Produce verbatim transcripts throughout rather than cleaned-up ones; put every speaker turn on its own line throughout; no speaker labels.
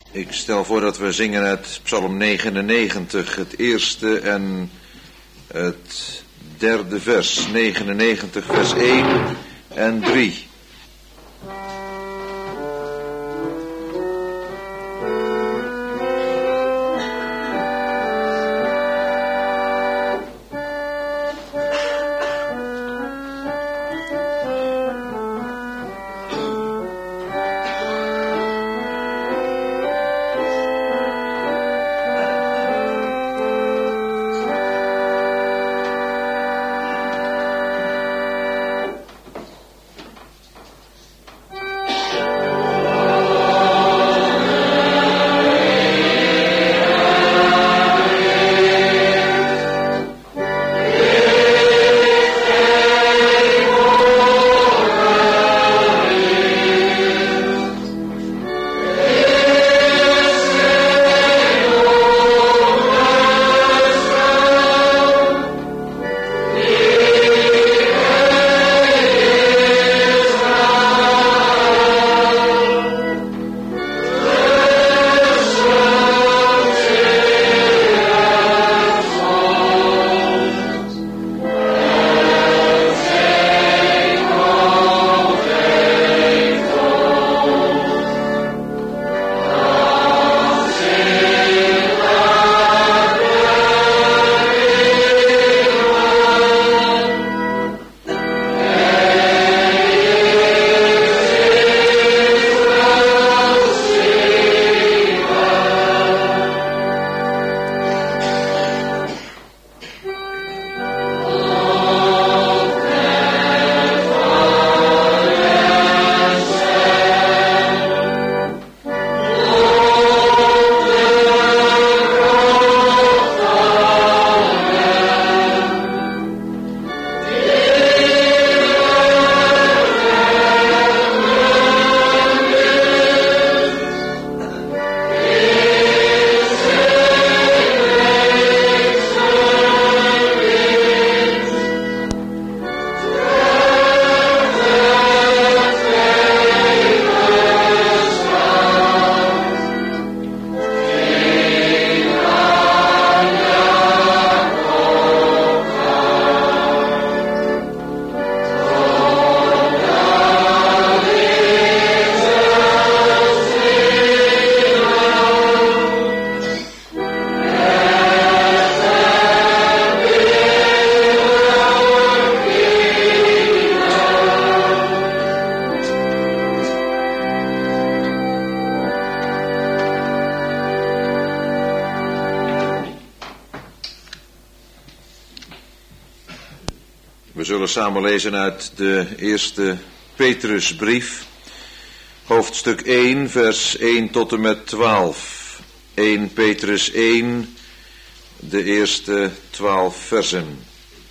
Ik stel voor dat we zingen uit Psalm negenennegentig, het eerste en het derde vers. negenennegentig, vers één en drie. We zullen samen lezen uit de eerste Petrusbrief, hoofdstuk één, vers één tot en met twaalf. eerste Petrus één, de eerste twaalf versen.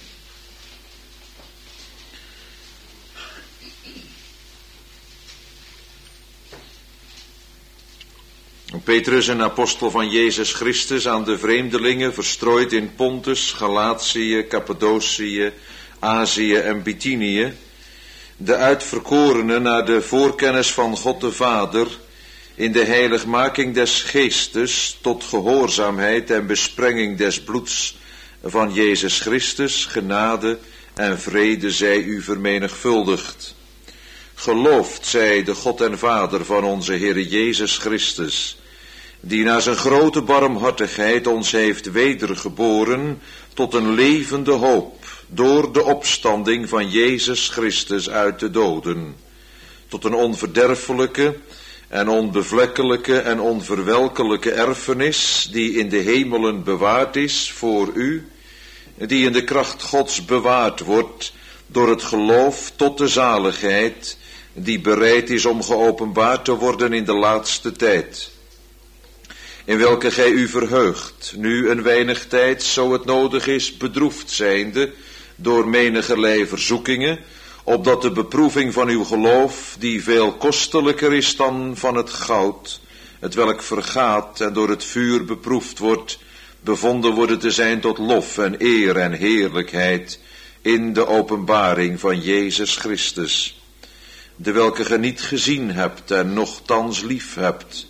Petrus, een apostel van Jezus Christus, aan de vreemdelingen verstrooid in Pontus, Galatië, Cappadocië, Azië en Bithynië, de uitverkorenen naar de voorkennis van God de Vader, in de heiligmaking des geestes, tot gehoorzaamheid en besprenging des bloeds van Jezus Christus, genade en vrede zij u vermenigvuldigd. Geloofd zij de God en Vader van onze Heere Jezus Christus, die na zijn grote barmhartigheid ons heeft wedergeboren tot een levende hoop, door de opstanding van Jezus Christus uit de doden, tot een onverderfelijke en onbevlekkelijke en onverwelkelijke erfenis, die in de hemelen bewaard is voor u, die in de kracht Gods bewaard wordt door het geloof tot de zaligheid, die bereid is om geopenbaard te worden in de laatste tijd, in welke gij u verheugt, nu een weinig tijd, zo het nodig is, bedroefd zijnde door menigerlei verzoekingen, opdat de beproeving van uw geloof, die veel kostelijker is dan van het goud, hetwelk vergaat en door het vuur beproefd wordt, bevonden worden te zijn tot lof en eer en heerlijkheid in de openbaring van Jezus Christus, de welke ge niet gezien hebt en nochtans lief hebt,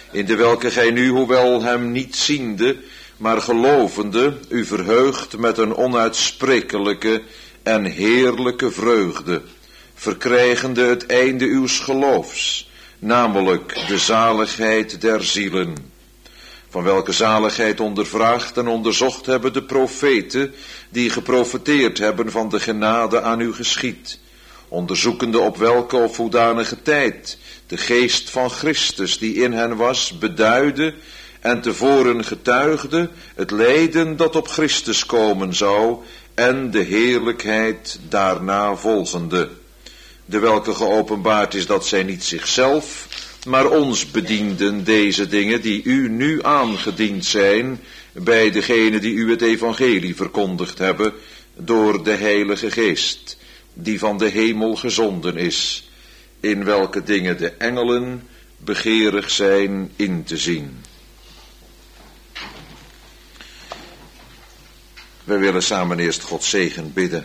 in de welke gij nu, hoewel hem niet ziende, maar gelovende, u verheugt met een onuitsprekelijke en heerlijke vreugde, verkrijgende het einde uws geloofs, namelijk de zaligheid der zielen. Van welke zaligheid ondervraagd en onderzocht hebben de profeten, die geprofeteerd hebben van de genade aan u geschied, onderzoekende op welke of hoedanige tijd de geest van Christus die in hen was, beduidde en tevoren getuigde het lijden dat op Christus komen zou en de heerlijkheid daarna volgende, de welke geopenbaard is dat zij niet zichzelf, maar ons bedienden deze dingen die u nu aangediend zijn bij degene die u het evangelie verkondigd hebben door de Heilige Geest, die van de hemel gezonden is, in welke dingen de engelen begeerig zijn in te zien. We willen samen eerst Gods zegen bidden.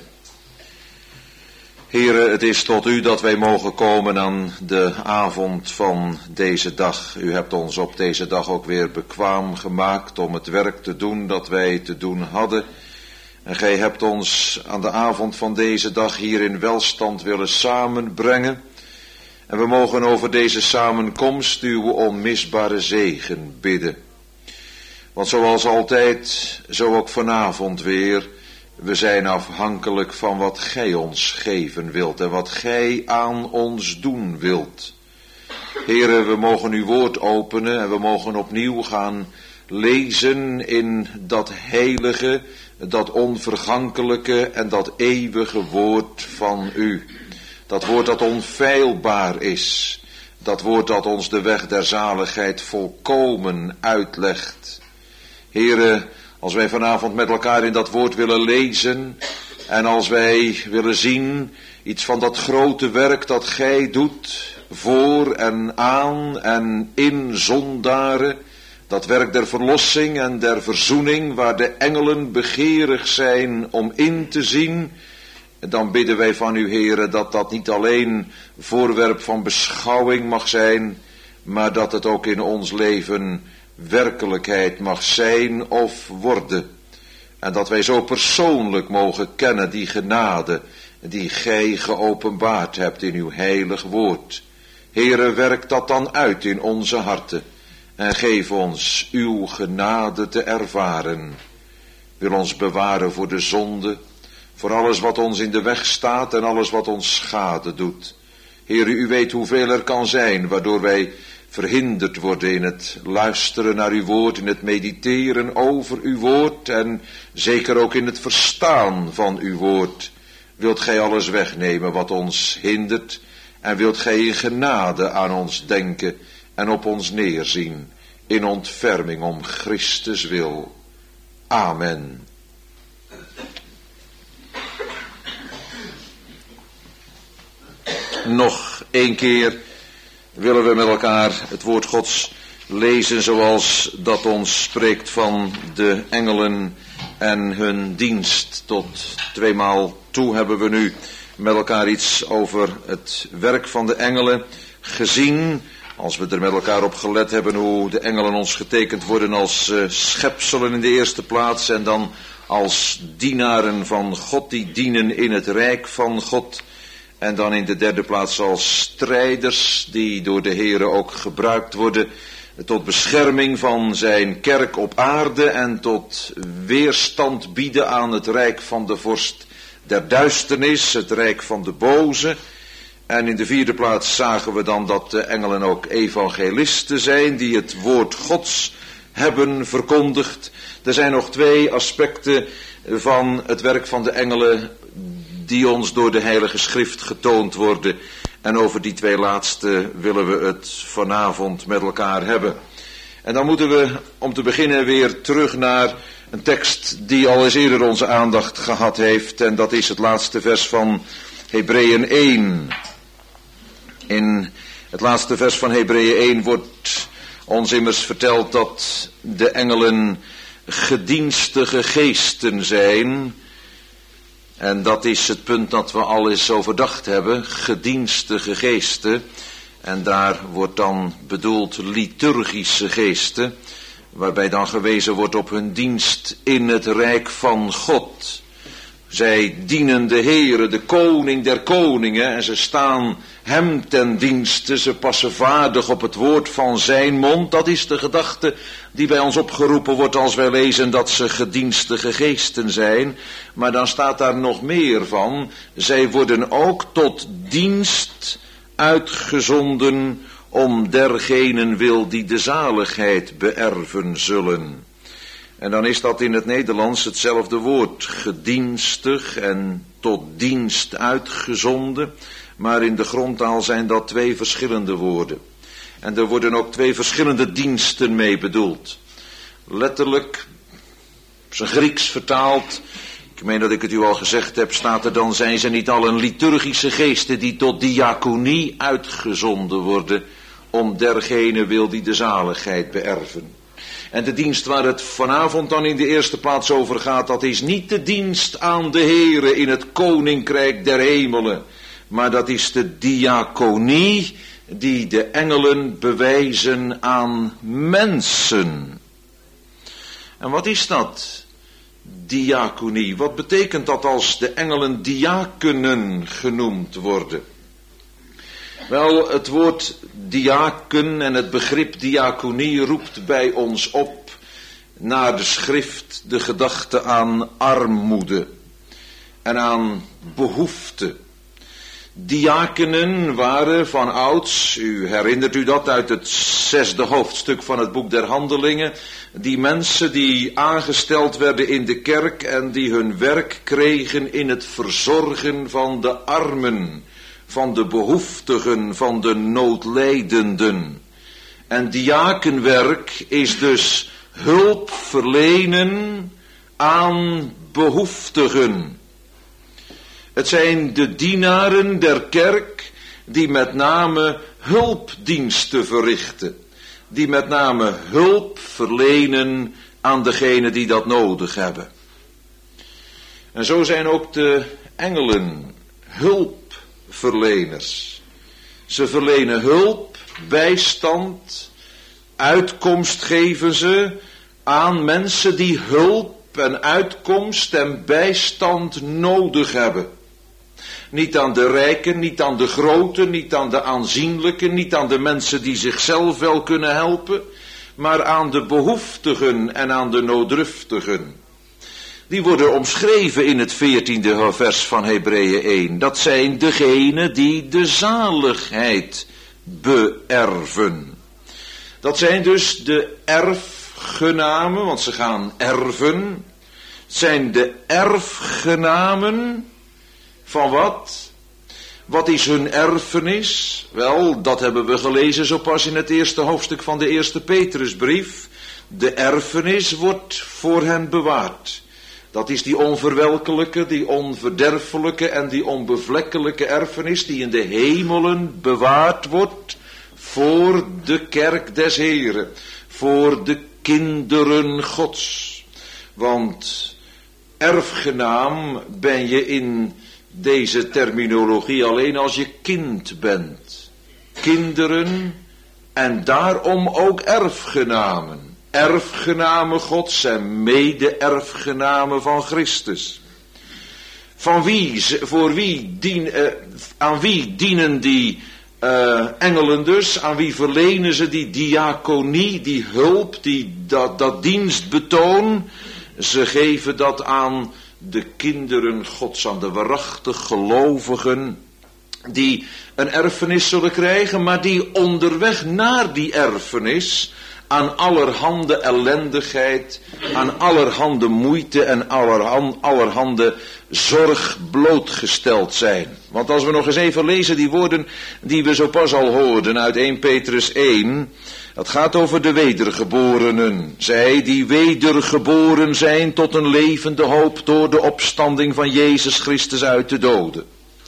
Heere, het is tot u dat wij mogen komen aan de avond van deze dag. U hebt ons op deze dag ook weer bekwaam gemaakt om het werk te doen dat wij te doen hadden. En gij hebt ons aan de avond van deze dag hier in welstand willen samenbrengen. En we mogen over deze samenkomst uw onmisbare zegen bidden. Want zoals altijd, zo ook vanavond weer, we zijn afhankelijk van wat gij ons geven wilt en wat gij aan ons doen wilt. Heere, we mogen uw woord openen en we mogen opnieuw gaan lezen in dat heilige, dat onvergankelijke en dat eeuwige woord van u. Dat woord dat onfeilbaar is. Dat woord dat ons de weg der zaligheid volkomen uitlegt. Heere, als wij vanavond met elkaar in dat woord willen lezen en als wij willen zien iets van dat grote werk dat gij doet voor en aan en in zondaren, dat werk der verlossing en der verzoening waar de engelen begeerig zijn om in te zien, dan bidden wij van u, Heere, dat dat niet alleen voorwerp van beschouwing mag zijn, maar dat het ook in ons leven werkelijkheid mag zijn of worden. En dat wij zo persoonlijk mogen kennen die genade die gij geopenbaard hebt in uw heilig woord. Heere, werk dat dan uit in onze harten en geef ons uw genade te ervaren. Wil ons bewaren voor de zonde, voor alles wat ons in de weg staat en alles wat ons schade doet. Heere, u weet hoeveel er kan zijn waardoor wij verhinderd worden in het luisteren naar uw woord, in het mediteren over uw woord en zeker ook in het verstaan van uw woord. Wilt gij alles wegnemen wat ons hindert en wilt gij in genade aan ons denken en op ons neerzien in ontferming om Christus wil. Amen. Nog één keer willen we met elkaar het woord Gods lezen zoals dat ons spreekt van de engelen en hun dienst. Tot tweemaal toe hebben we nu met elkaar iets over het werk van de engelen gezien. Als we er met elkaar op gelet hebben hoe de engelen ons getekend worden als uh, schepselen in de eerste plaats en dan als dienaren van God die dienen in het rijk van God. En dan in de derde plaats als strijders die door de Heere ook gebruikt worden tot bescherming van zijn kerk op aarde en tot weerstand bieden aan het rijk van de vorst der duisternis, het rijk van de boze. En in de vierde plaats zagen we dan dat de engelen ook evangelisten zijn die het woord Gods hebben verkondigd. Er zijn nog twee aspecten van het werk van de engelen die ons door de Heilige Schrift getoond worden. En over die twee laatste willen we het vanavond met elkaar hebben. En dan moeten we om te beginnen weer terug naar een tekst die al eens eerder onze aandacht gehad heeft. En dat is het laatste vers van Hebreeën één. In het laatste vers van Hebreeën één wordt ons immers verteld dat de engelen gedienstige geesten zijn. En dat is het punt dat we al eens overdacht hebben, gedienstige geesten. En daar wordt dan bedoeld liturgische geesten, waarbij dan gewezen wordt op hun dienst in het rijk van God. Zij dienen de Heere, de koning der koningen, en ze staan hem ten dienste, ze passen vaardig op het woord van zijn mond. Dat is de gedachte die bij ons opgeroepen wordt als wij lezen dat ze gedienstige geesten zijn. Maar dan staat daar nog meer van, zij worden ook tot dienst uitgezonden om dergenen wil die de zaligheid beërven zullen. En dan is dat in het Nederlands hetzelfde woord, gedienstig en tot dienst uitgezonden. Maar in de grondtaal zijn dat twee verschillende woorden. En er worden ook twee verschillende diensten mee bedoeld. Letterlijk, op zijn Grieks vertaald, ik meen dat ik het u al gezegd heb, staat er dan, zijn ze niet allen liturgische geesten die tot diaconie uitgezonden worden, om dergene wil die de zaligheid beërven. En de dienst waar het vanavond dan in de eerste plaats over gaat, dat is niet de dienst aan de Heere in het koninkrijk der hemelen, maar dat is de diaconie die de engelen bewijzen aan mensen. En wat is dat? Diaconie. Wat betekent dat als de engelen diakenen genoemd worden? Wel, het woord diaken en het begrip diaconie roept bij ons op naar de schrift de gedachte aan armoede en aan behoefte. Diakenen waren van ouds, u herinnert u dat uit het zesde hoofdstuk van het boek der Handelingen, die mensen die aangesteld werden in de kerk en die hun werk kregen in het verzorgen van de armen, van de behoeftigen, van de noodlijdenden. En diakenwerk is dus hulp verlenen aan behoeftigen. Het zijn de dienaren der kerk die met name hulpdiensten verrichten. Die met name hulp verlenen aan degenen die dat nodig hebben. En zo zijn ook de engelen hulpverleners. Ze verlenen hulp, bijstand, uitkomst geven ze aan mensen die hulp en uitkomst en bijstand nodig hebben. Niet aan de rijken, niet aan de groten, niet aan de aanzienlijken, niet aan de mensen die zichzelf wel kunnen helpen, maar aan de behoeftigen en aan de nooddruftigen. Die worden omschreven in het veertiende vers van Hebreeën één. Dat zijn degenen die de zaligheid beërven. Dat zijn dus de erfgenamen, want ze gaan erven. Het zijn de erfgenamen van wat? Wat is hun erfenis? Wel, dat hebben we gelezen zo pas in het eerste hoofdstuk van de eerste Petrusbrief. De erfenis wordt voor hen bewaard. Dat is die onverwelkelijke, die onverderfelijke en die onbevlekkelijke erfenis die in de hemelen bewaard wordt voor de kerk des Heren, voor de kinderen Gods. Want erfgenaam ben je in deze terminologie alleen als je kind bent. Kinderen en daarom ook erfgenamen. Erfgenamen Gods en mede-erfgenamen van Christus. Van wie, voor wie dien, uh, aan wie dienen die uh, engelen dus? Aan wie verlenen ze die diaconie, die hulp, die, dat, dat dienstbetoon? Ze geven dat aan de kinderen Gods, aan de waarachtig gelovigen, die een erfenis zullen krijgen, maar die onderweg naar die erfenis aan allerhande ellendigheid, aan allerhande moeite en allerhande, allerhande zorg blootgesteld zijn. Want als we nog eens even lezen die woorden die we zo pas al hoorden uit eerste Petrus één, dat gaat over de wedergeborenen. Zij die wedergeboren zijn tot een levende hoop door de opstanding van Jezus Christus uit de doden.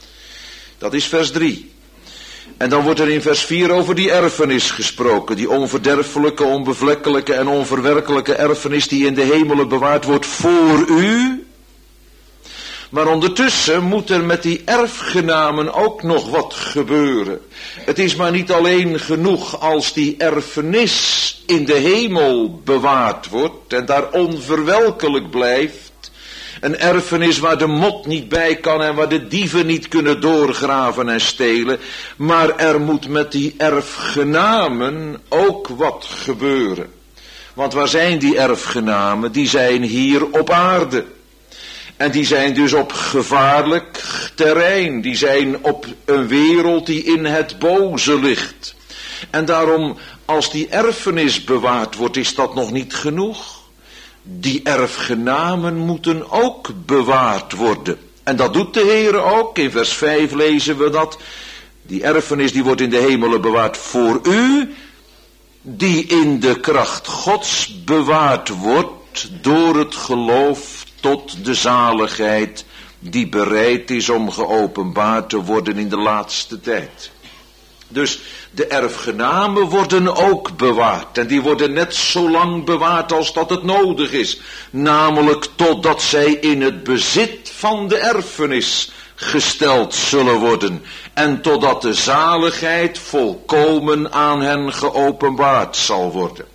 Dat is vers drie. En dan wordt er in vers vier over die erfenis gesproken. Die onverderfelijke, onbevlekkelijke en onverwerkelijke erfenis die in de hemelen bewaard wordt voor u. Maar ondertussen moet er met die erfgenamen ook nog wat gebeuren. Het is maar niet alleen genoeg als die erfenis in de hemel bewaard wordt en daar onverwelkelijk blijft. Een erfenis waar de mot niet bij kan en waar de dieven niet kunnen doorgraven en stelen. Maar er moet met die erfgenamen ook wat gebeuren. Want waar zijn die erfgenamen? Die zijn hier op aarde. En die zijn dus op gevaarlijk terrein. Die zijn op een wereld die in het boze ligt. En daarom, als die erfenis bewaard wordt, is dat nog niet genoeg. Die erfgenamen moeten ook bewaard worden. En dat doet de Heere ook. In vers vijf lezen we dat. Die erfenis die wordt in de hemelen bewaard voor u, die in de kracht Gods bewaard wordt door het geloof tot de zaligheid die bereid is om geopenbaard te worden in de laatste tijd. Dus de erfgenamen worden ook bewaard. En die worden net zo lang bewaard als dat het nodig is. Namelijk totdat zij in het bezit van de erfenis gesteld zullen worden. En totdat de zaligheid volkomen aan hen geopenbaard zal worden.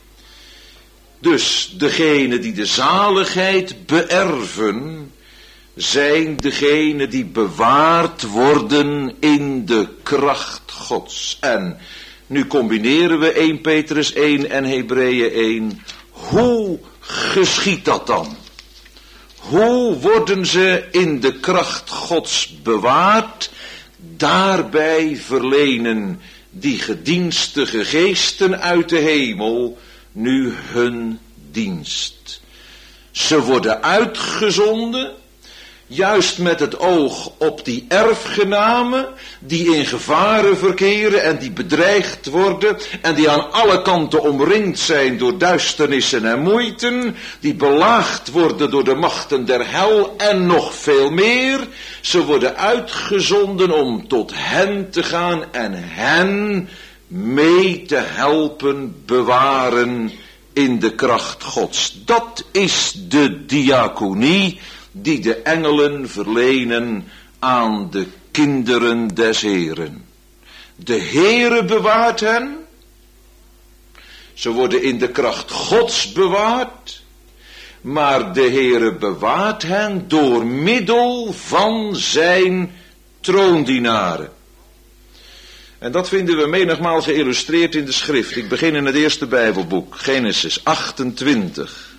Dus degenen die de zaligheid beërven, zijn degenen die bewaard worden in de kracht Gods. En nu combineren we Eerste Petrus één en Hebreeën één. Hoe geschiet dat dan? Hoe worden ze in de kracht Gods bewaard? Daarbij verlenen die gedienstige geesten uit de hemel nu hun dienst. Ze worden uitgezonden, juist met het oog op die erfgenamen, die in gevaren verkeren en die bedreigd worden, en die aan alle kanten omringd zijn door duisternissen en moeiten, die belaagd worden door de machten der hel en nog veel meer. Ze worden uitgezonden om tot hen te gaan en hen mee te helpen bewaren in de kracht Gods. Dat is de diaconie die de engelen verlenen aan de kinderen des Heeren. De Heere bewaart hen. Ze worden in de kracht Gods bewaard. Maar de Heere bewaart hen door middel van zijn troondienaren. En dat vinden we menigmaal geïllustreerd in de schrift. Ik begin in het eerste Bijbelboek, Genesis achtentwintig.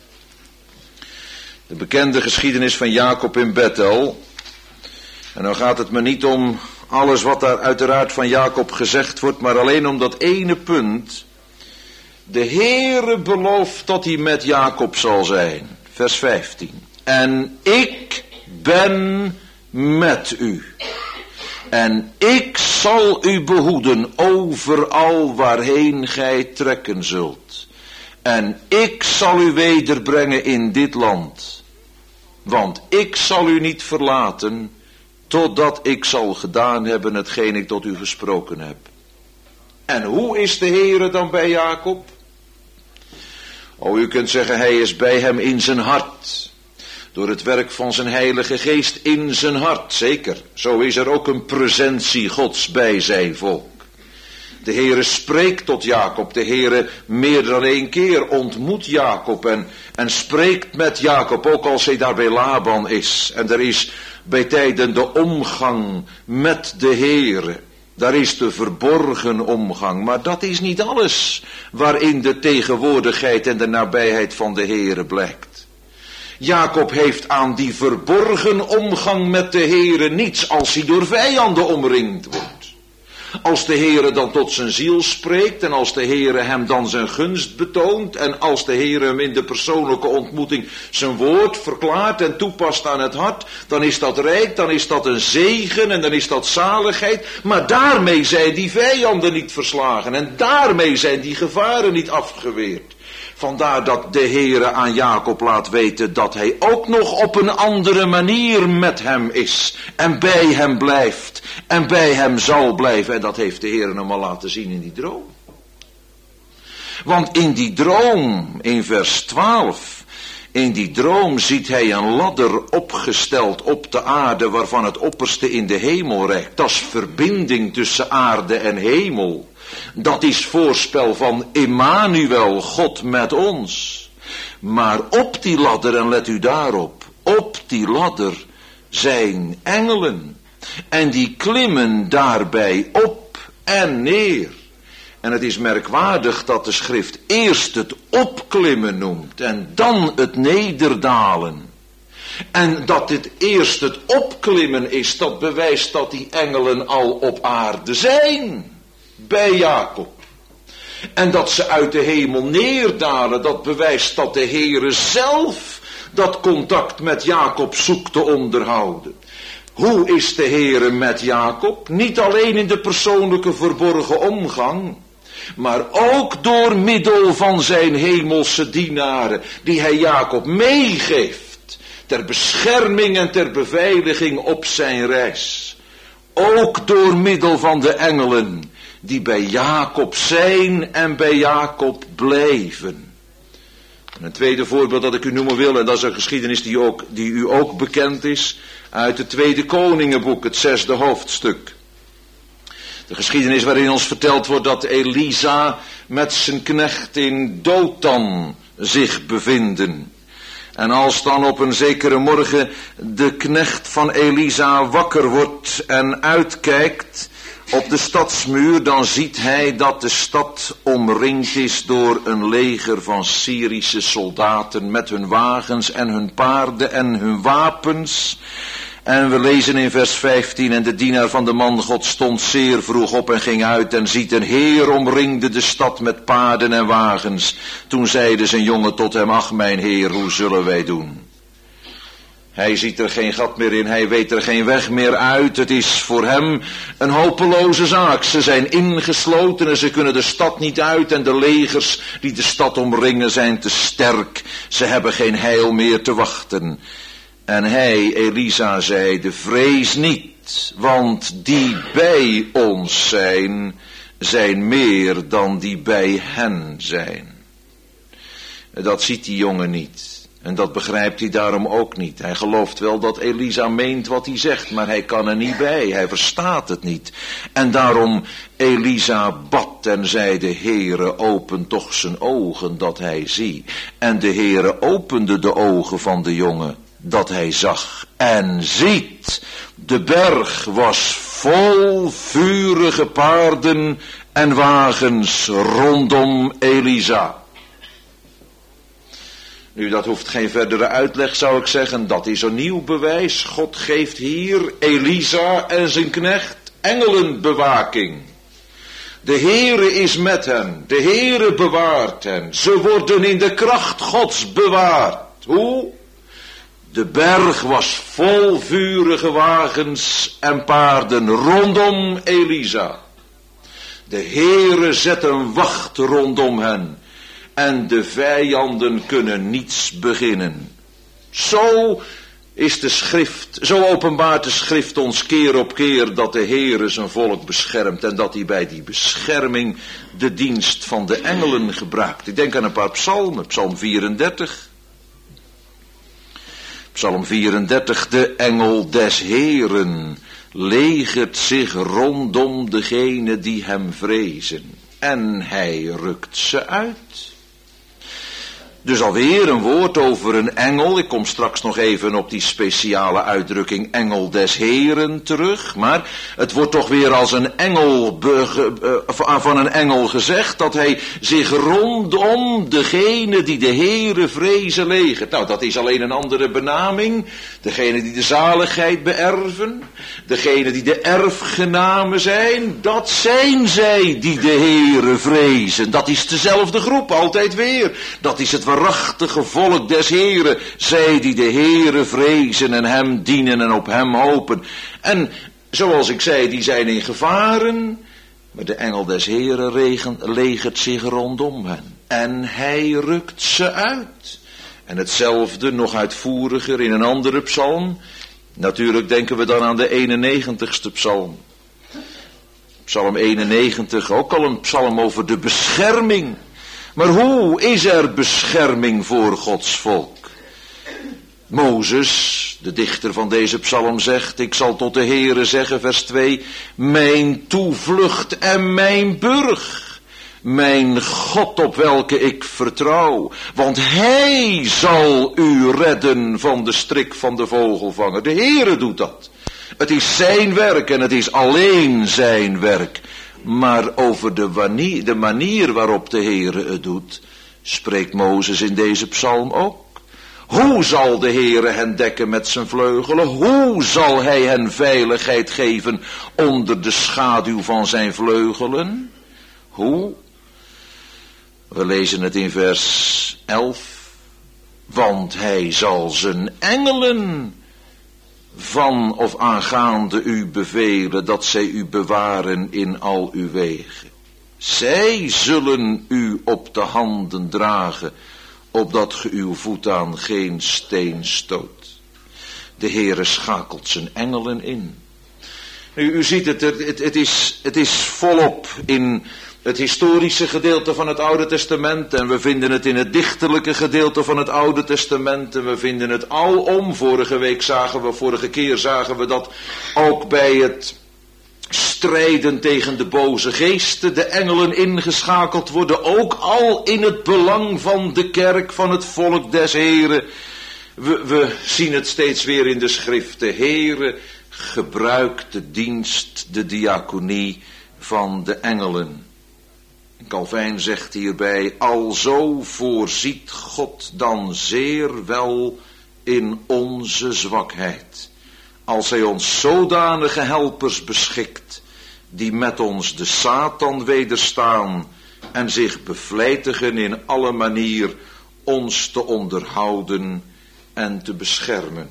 De bekende geschiedenis van Jacob in Bethel. En dan gaat het me niet om alles wat daar uiteraard van Jacob gezegd wordt, maar alleen om dat ene punt. De Heere belooft dat hij met Jacob zal zijn. Vers vijftien. En ik ben met u. En ik zal u behoeden overal waarheen gij trekken zult. En ik zal u wederbrengen in dit land. Want ik zal u niet verlaten, totdat ik zal gedaan hebben hetgeen ik tot u gesproken heb. En hoe is de Heere dan bij Jacob? Oh, u kunt zeggen, hij is bij hem in zijn hart. Door het werk van zijn heilige geest in zijn hart, zeker. Zo is er ook een presentie Gods bij zijn volk. De Heere spreekt tot Jacob. De Heere meer dan één keer ontmoet Jacob en, en spreekt met Jacob, ook als hij daar bij Laban is. En er is bij tijden de omgang met de Heere. Daar is de verborgen omgang, maar dat is niet alles waarin de tegenwoordigheid en de nabijheid van de Heere blijkt. Jacob heeft aan die verborgen omgang met de Heere niets als hij door vijanden omringd wordt. Als de Heere dan tot zijn ziel spreekt en als de Heere hem dan zijn gunst betoont en als de Heere hem in de persoonlijke ontmoeting zijn woord verklaart en toepast aan het hart, dan is dat rijk, dan is dat een zegen en dan is dat zaligheid. Maar daarmee zijn die vijanden niet verslagen en daarmee zijn die gevaren niet afgeweerd. Vandaar dat de Heere aan Jacob laat weten dat hij ook nog op een andere manier met hem is. En bij hem blijft. En bij hem zal blijven. En dat heeft de Heere hem al laten zien in die droom. Want in die droom, in vers twaalf, In die droom ziet hij een ladder opgesteld op de aarde waarvan het opperste in de hemel reikt. Dat is verbinding tussen aarde en hemel. Dat is voorspel van Immanuel, God met ons. Maar op die ladder, en let u daarop, op die ladder zijn engelen. En die klimmen daarbij op en neer. En het is merkwaardig dat de schrift eerst het opklimmen noemt en dan het nederdalen. En dat dit eerst het opklimmen is, dat bewijst dat die engelen al op aarde zijn. Bij Jacob. En dat ze uit de hemel neerdalen, dat bewijst dat de Heere zelf dat contact met Jacob zoekt te onderhouden. Hoe is de Heere met Jacob? Niet alleen in de persoonlijke verborgen omgang, maar ook door middel van zijn hemelse dienaren, die hij Jacob meegeeft, ter bescherming en ter beveiliging op zijn reis. Ook door middel van de engelen, die bij Jacob zijn en bij Jacob blijven. En een tweede voorbeeld dat ik u noemen wil, en dat is een geschiedenis die, ook, die u ook bekend is, uit het Tweede Koningenboek, het zesde hoofdstuk. De geschiedenis waarin ons verteld wordt dat Elisa met zijn knecht in Dothan zich bevinden. En als dan op een zekere morgen de knecht van Elisa wakker wordt en uitkijkt op de stadsmuur, dan ziet hij dat de stad omringd is door een leger van Syrische soldaten met hun wagens en hun paarden en hun wapens. En we lezen in vers vijftien, en de dienaar van de man God stond zeer vroeg op en ging uit en ziet een heer omringde de stad met paarden en wagens. Toen zeide zijn jongen tot hem, ach mijn heer, hoe zullen wij doen? Hij ziet er geen gat meer in, hij weet er geen weg meer uit. Het is voor hem een hopeloze zaak. Ze zijn ingesloten en ze kunnen de stad niet uit. En de legers die de stad omringen zijn te sterk. Ze hebben geen heil meer te wachten. En hij, Elisa, zeide, vrees niet, want die bij ons zijn, zijn meer dan die bij hen zijn. Dat ziet die jongen niet. En dat begrijpt hij daarom ook niet. Hij gelooft wel dat Elisa meent wat hij zegt, maar hij kan er niet bij. Hij verstaat het niet. En daarom Elisa bad en zei, de Heere open toch zijn ogen dat hij zie. En de Heere opende de ogen van de jongen dat hij zag. En ziet, de berg was vol vurige paarden en wagens rondom Elisa. Nu, dat hoeft geen verdere uitleg, zou ik zeggen. Dat is een nieuw bewijs. God geeft hier Elisa en zijn knecht engelenbewaking. De Heere is met hen. De Heere bewaart hen. Ze worden in de kracht Gods bewaard. Hoe? De berg was vol vurige wagens en paarden rondom Elisa. De Heere zet een wacht rondom hen. En de vijanden kunnen niets beginnen. Zo is de schrift, zo openbaart de schrift ons keer op keer dat de Heere zijn volk beschermt. En dat hij bij die bescherming de dienst van de engelen gebruikt. Ik denk aan een paar psalmen. Psalm vierendertig. Psalm vierendertig. De engel des Heeren legert zich rondom degene die hem vrezen. En hij rukt ze uit. Dus alweer een woord over een engel. Ik kom straks nog even op die speciale uitdrukking engel des Heeren terug. Maar het wordt toch weer als een engel be, uh, van een engel gezegd dat hij zich rondom degene die de Heere vrezen legert. Nou, dat is alleen een andere benaming. Degene die de zaligheid beërven. Degene die de erfgenamen zijn. Dat zijn zij die de Heere vrezen. Dat is dezelfde groep, altijd weer. Dat is het waarachtige volk des Heeren, zij die de Heere vrezen en hem dienen en op hem hopen. En zoals ik zei, die zijn in gevaren, maar de engel des Heeren legert zich rondom hen. En hij rukt ze uit. En hetzelfde, nog uitvoeriger in een andere psalm. Natuurlijk denken we dan aan de eenennegentigste psalm. Psalm eenennegentig, ook al een psalm over de bescherming. Maar hoe is er bescherming voor Gods volk? Mozes, de dichter van deze psalm, zegt: ik zal tot de Heere zeggen, vers twee, mijn toevlucht en mijn burg. Mijn God op welke ik vertrouw, want Hij zal u redden van de strik van de vogelvanger. De Heere doet dat. Het is zijn werk en het is alleen zijn werk. Maar over de manier, de manier waarop de Heere het doet, spreekt Mozes in deze psalm ook. Hoe zal de Heere hen dekken met zijn vleugelen? Hoe zal Hij hen veiligheid geven onder de schaduw van zijn vleugelen? Hoe? We lezen het in vers elf. Want Hij zal zijn engelen van of aangaande u bevelen, dat zij u bewaren in al uw wegen. Zij zullen u op de handen dragen, opdat ge uw voet aan geen steen stoot. De Heere schakelt zijn engelen in. Nu, u ziet het, het, het, is, het is volop in het historische gedeelte van het Oude Testament, en we vinden het in het dichterlijke gedeelte van het Oude Testament, en we vinden het alom. Vorige week zagen we, vorige keer zagen we dat ook bij het strijden tegen de boze geesten de engelen ingeschakeld worden, ook al in het belang van de kerk, van het volk des Heren. We, we zien het steeds weer in de schrift. De Heere gebruikt de dienst, de diaconie van de engelen. Calvijn zegt hierbij: alzo voorziet God dan zeer wel in onze zwakheid, als Hij ons zodanige helpers beschikt, die met ons de Satan wederstaan en zich bevlijtigen in alle manier ons te onderhouden en te beschermen.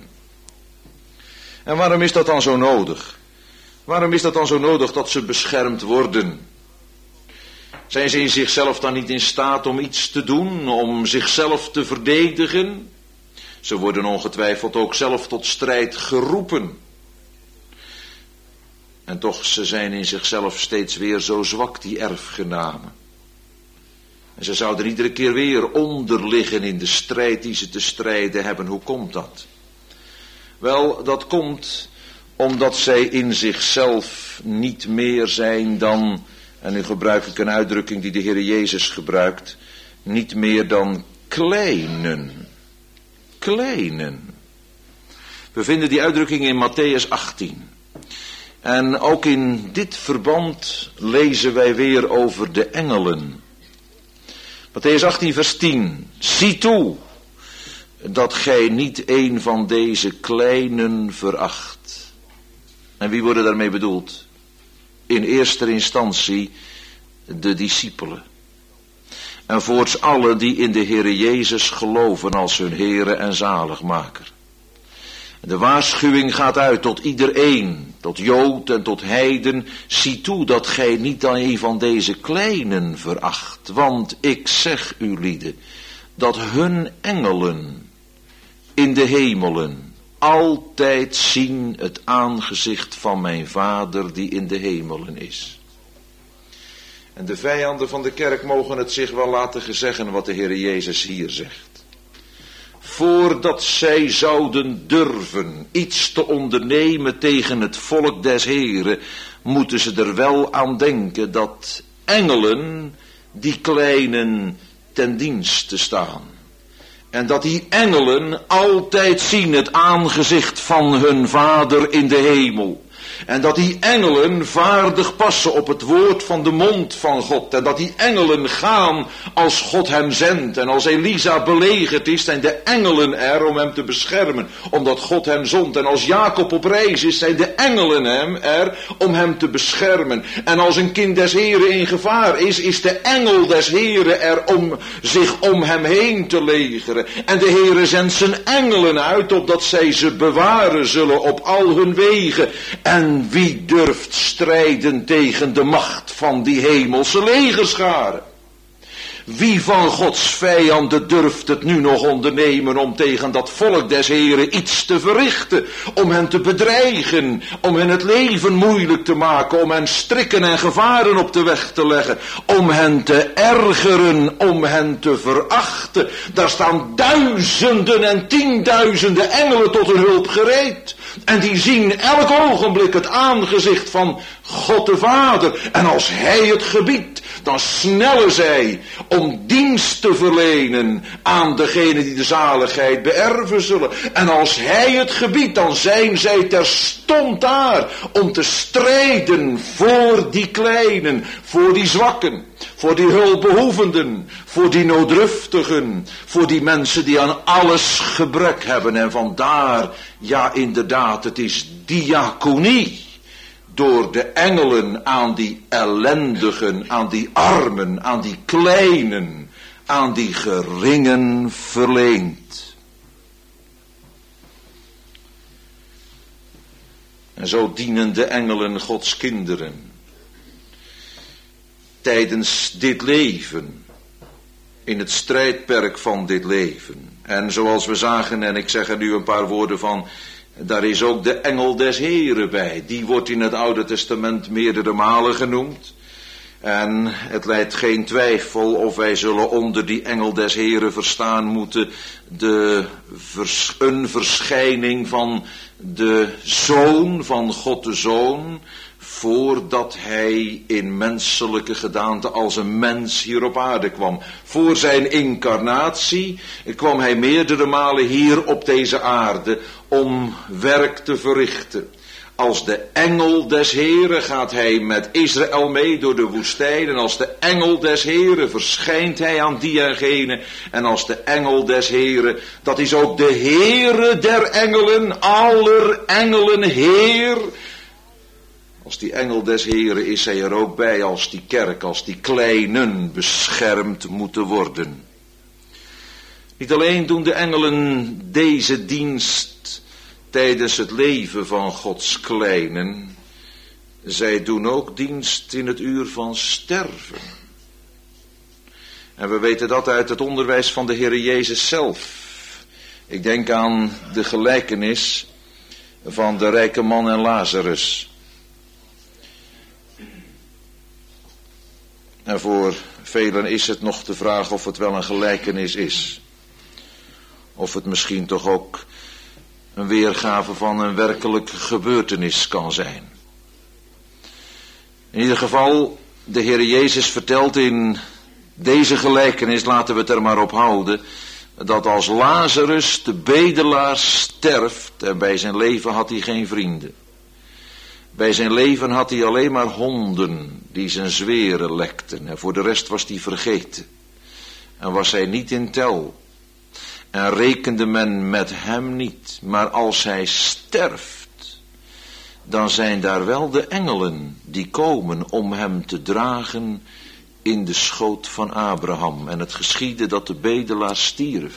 En waarom is dat dan zo nodig? Waarom is dat dan zo nodig dat ze beschermd worden? Zijn ze in zichzelf dan niet in staat om iets te doen, om zichzelf te verdedigen? Ze worden ongetwijfeld ook zelf tot strijd geroepen. En toch, ze zijn in zichzelf steeds weer zo zwak, die erfgenamen. En ze zouden iedere keer weer onder liggen in de strijd die ze te strijden hebben. Hoe komt dat? Wel, dat komt omdat zij in zichzelf niet meer zijn dan, en nu gebruik ik een uitdrukking die de Heer Jezus gebruikt, niet meer dan kleinen. Kleinen. We vinden die uitdrukking in Matthäus achttien. En ook in dit verband lezen wij weer over de engelen. Matthäus achttien vers tien. Zie toe dat gij niet een van deze kleinen veracht. En wie worden daarmee bedoeld? In eerste instantie de discipelen. En voorts allen die in de Heere Jezus geloven als hun Heere en zaligmaker. De waarschuwing gaat uit tot iedereen, tot Jood en tot heiden. Zie toe dat gij niet dan een van deze kleinen veracht. Want ik zeg u lieden, dat hun engelen in de hemelen altijd zien het aangezicht van mijn Vader die in de hemelen is. En de vijanden van de kerk mogen het zich wel laten gezeggen wat de Heer Jezus hier zegt. Voordat zij zouden durven iets te ondernemen tegen het volk des Heren, moeten ze er wel aan denken dat engelen die kleinen ten dienste staan. En dat die engelen altijd zien het aangezicht van hun Vader in de hemel. En dat die engelen vaardig passen op het woord van de mond van God. En dat die engelen gaan als God hem zendt. En als Elisa belegerd is, zijn de engelen er om hem te beschermen. Omdat God hem zond. En als Jacob op reis is, zijn de engelen hem er om hem te beschermen. En als een kind des Heren in gevaar is, is de engel des Heren er om zich om hem heen te legeren. En de Heren zendt zijn engelen uit, opdat zij ze bewaren zullen op al hun wegen. En En wie durft strijden tegen de macht van die hemelse legerscharen? Wie van Gods vijanden durft het nu nog ondernemen om tegen dat volk des Heren iets te verrichten, om hen te bedreigen, om hen het leven moeilijk te maken, om hen strikken en gevaren op de weg te leggen, om hen te ergeren, om hen te verachten. Daar staan duizenden en tienduizenden engelen tot hun hulp gereed. En die zien elk ogenblik het aangezicht van God de Vader. En als Hij het gebiedt, dan snellen zij om dienst te verlenen aan degene die de zaligheid beërven zullen. En als Hij het gebiedt, dan zijn zij terstond daar om te strijden voor die kleinen, voor die zwakken, voor die hulpbehoevenden, voor die nooddruftigen, voor die mensen die aan alles gebrek hebben. En vandaar, ja inderdaad, het is diaconie. Door de engelen aan die ellendigen, aan die armen, aan die kleinen, aan die geringen verleend. En zo dienen de engelen Gods kinderen tijdens dit leven, in het strijdperk van dit leven. En zoals we zagen, en ik zeg er nu een paar woorden van, daar is ook de engel des Heren bij. Die wordt in het Oude Testament meerdere malen genoemd. En het leidt geen twijfel of wij zullen onder die engel des Heren verstaan moeten de vers, een verschijning van de Zoon, van God de Zoon, voordat Hij in menselijke gedaante als een mens hier op aarde kwam. Voor zijn incarnatie kwam Hij meerdere malen hier op deze aarde om werk te verrichten. Als de engel des Heren gaat Hij met Israël mee door de woestijn. En als de engel des Heren verschijnt Hij aan die en gene. En als de engel des Heren, dat is ook de Heere der engelen, aller engelen Heer. Als die engel des Heren is Hij er ook bij als die kerk, als die kleinen beschermd moeten worden. Niet alleen doen de engelen deze dienst tijdens het leven van Gods kleinen, zij doen ook dienst in het uur van sterven. En we weten dat uit het onderwijs van de Heere Jezus zelf. Ik denk aan de gelijkenis van de rijke man en Lazarus. En voor velen is het nog de vraag of het wel een gelijkenis is. Of het misschien toch ook een weergave van een werkelijke gebeurtenis kan zijn. In ieder geval, de Heer Jezus vertelt in deze gelijkenis, laten we het er maar op houden, dat als Lazarus de bedelaar sterft, en bij zijn leven had hij geen vrienden. Bij zijn leven had hij alleen maar honden die zijn zweren lekten. En voor de rest was hij vergeten. En was hij niet in tel. En rekende men met hem niet. Maar als hij sterft, dan zijn daar wel de engelen die komen om hem te dragen in de schoot van Abraham. En het geschiedde dat de bedelaar stierf.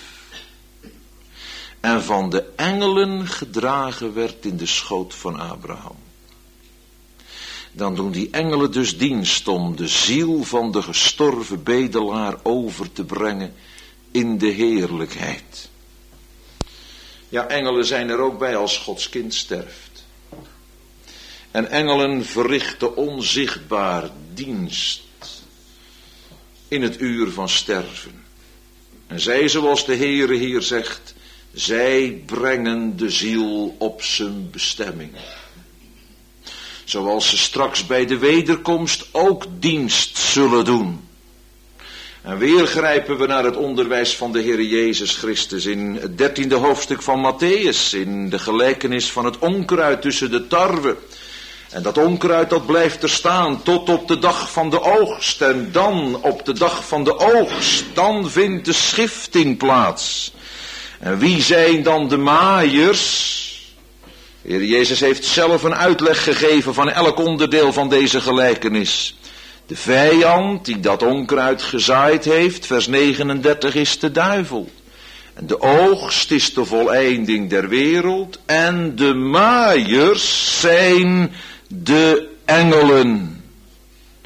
En van de engelen gedragen werd in de schoot van Abraham. Dan doen die engelen dus dienst om de ziel van de gestorven bedelaar over te brengen in de heerlijkheid. Ja, engelen zijn er ook bij als Gods kind sterft. En engelen verrichten onzichtbaar dienst in het uur van sterven. En zij, zoals de Heere hier zegt, zij brengen de ziel op zijn bestemming. Zoals ze straks bij de wederkomst ook dienst zullen doen. En weer grijpen we naar het onderwijs van de Heer Jezus Christus in het dertiende hoofdstuk van Matthäus, in de gelijkenis van het onkruid tussen de tarwe. En dat onkruid dat blijft er staan tot op de dag van de oogst. En dan op de dag van de oogst, dan vindt de schifting plaats. En wie zijn dan de maaiers? De Heer Jezus heeft zelf een uitleg gegeven van elk onderdeel van deze gelijkenis. De vijand die dat onkruid gezaaid heeft, vers negenendertig, is de duivel. En de oogst is de voleinding der wereld. En de maaiers zijn de engelen.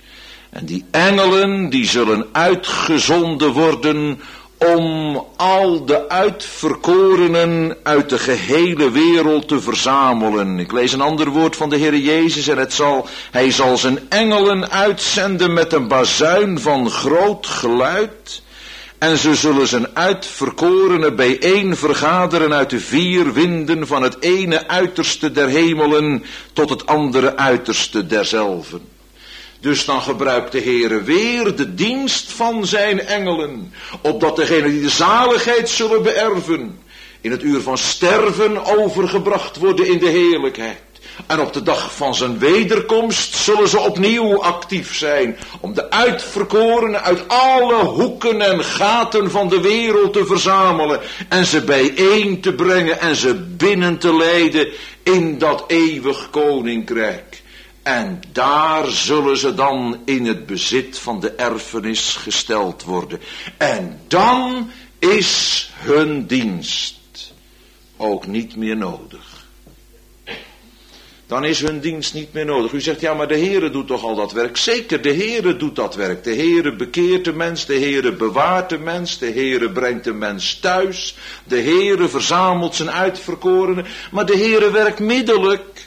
En die engelen die zullen uitgezonden worden om al de uitverkorenen uit de gehele wereld te verzamelen. Ik lees een ander woord van de Heer Jezus en het zal, hij zal zijn engelen uitzenden met een bazuin van groot geluid. En ze zullen zijn uitverkorenen bijeen vergaderen uit de vier winden van het ene uiterste der hemelen tot het andere uiterste derzelven. Dus dan gebruikt de Heere weer de dienst van zijn engelen, opdat degenen die de zaligheid zullen beërven, in het uur van sterven overgebracht worden in de heerlijkheid. En op de dag van zijn wederkomst zullen ze opnieuw actief zijn, om de uitverkorenen uit alle hoeken en gaten van de wereld te verzamelen, en ze bijeen te brengen en ze binnen te leiden in dat eeuwig koninkrijk. En daar zullen ze dan in het bezit van de erfenis gesteld worden. En dan is hun dienst ook niet meer nodig. Dan is hun dienst niet meer nodig. U zegt, ja, maar de Heere doet toch al dat werk? Zeker, de Heere doet dat werk. De Heere bekeert de mens, de Heere bewaart de mens, de Heere brengt de mens thuis. De Heere verzamelt zijn uitverkorenen, maar de Heere werkt middelijk.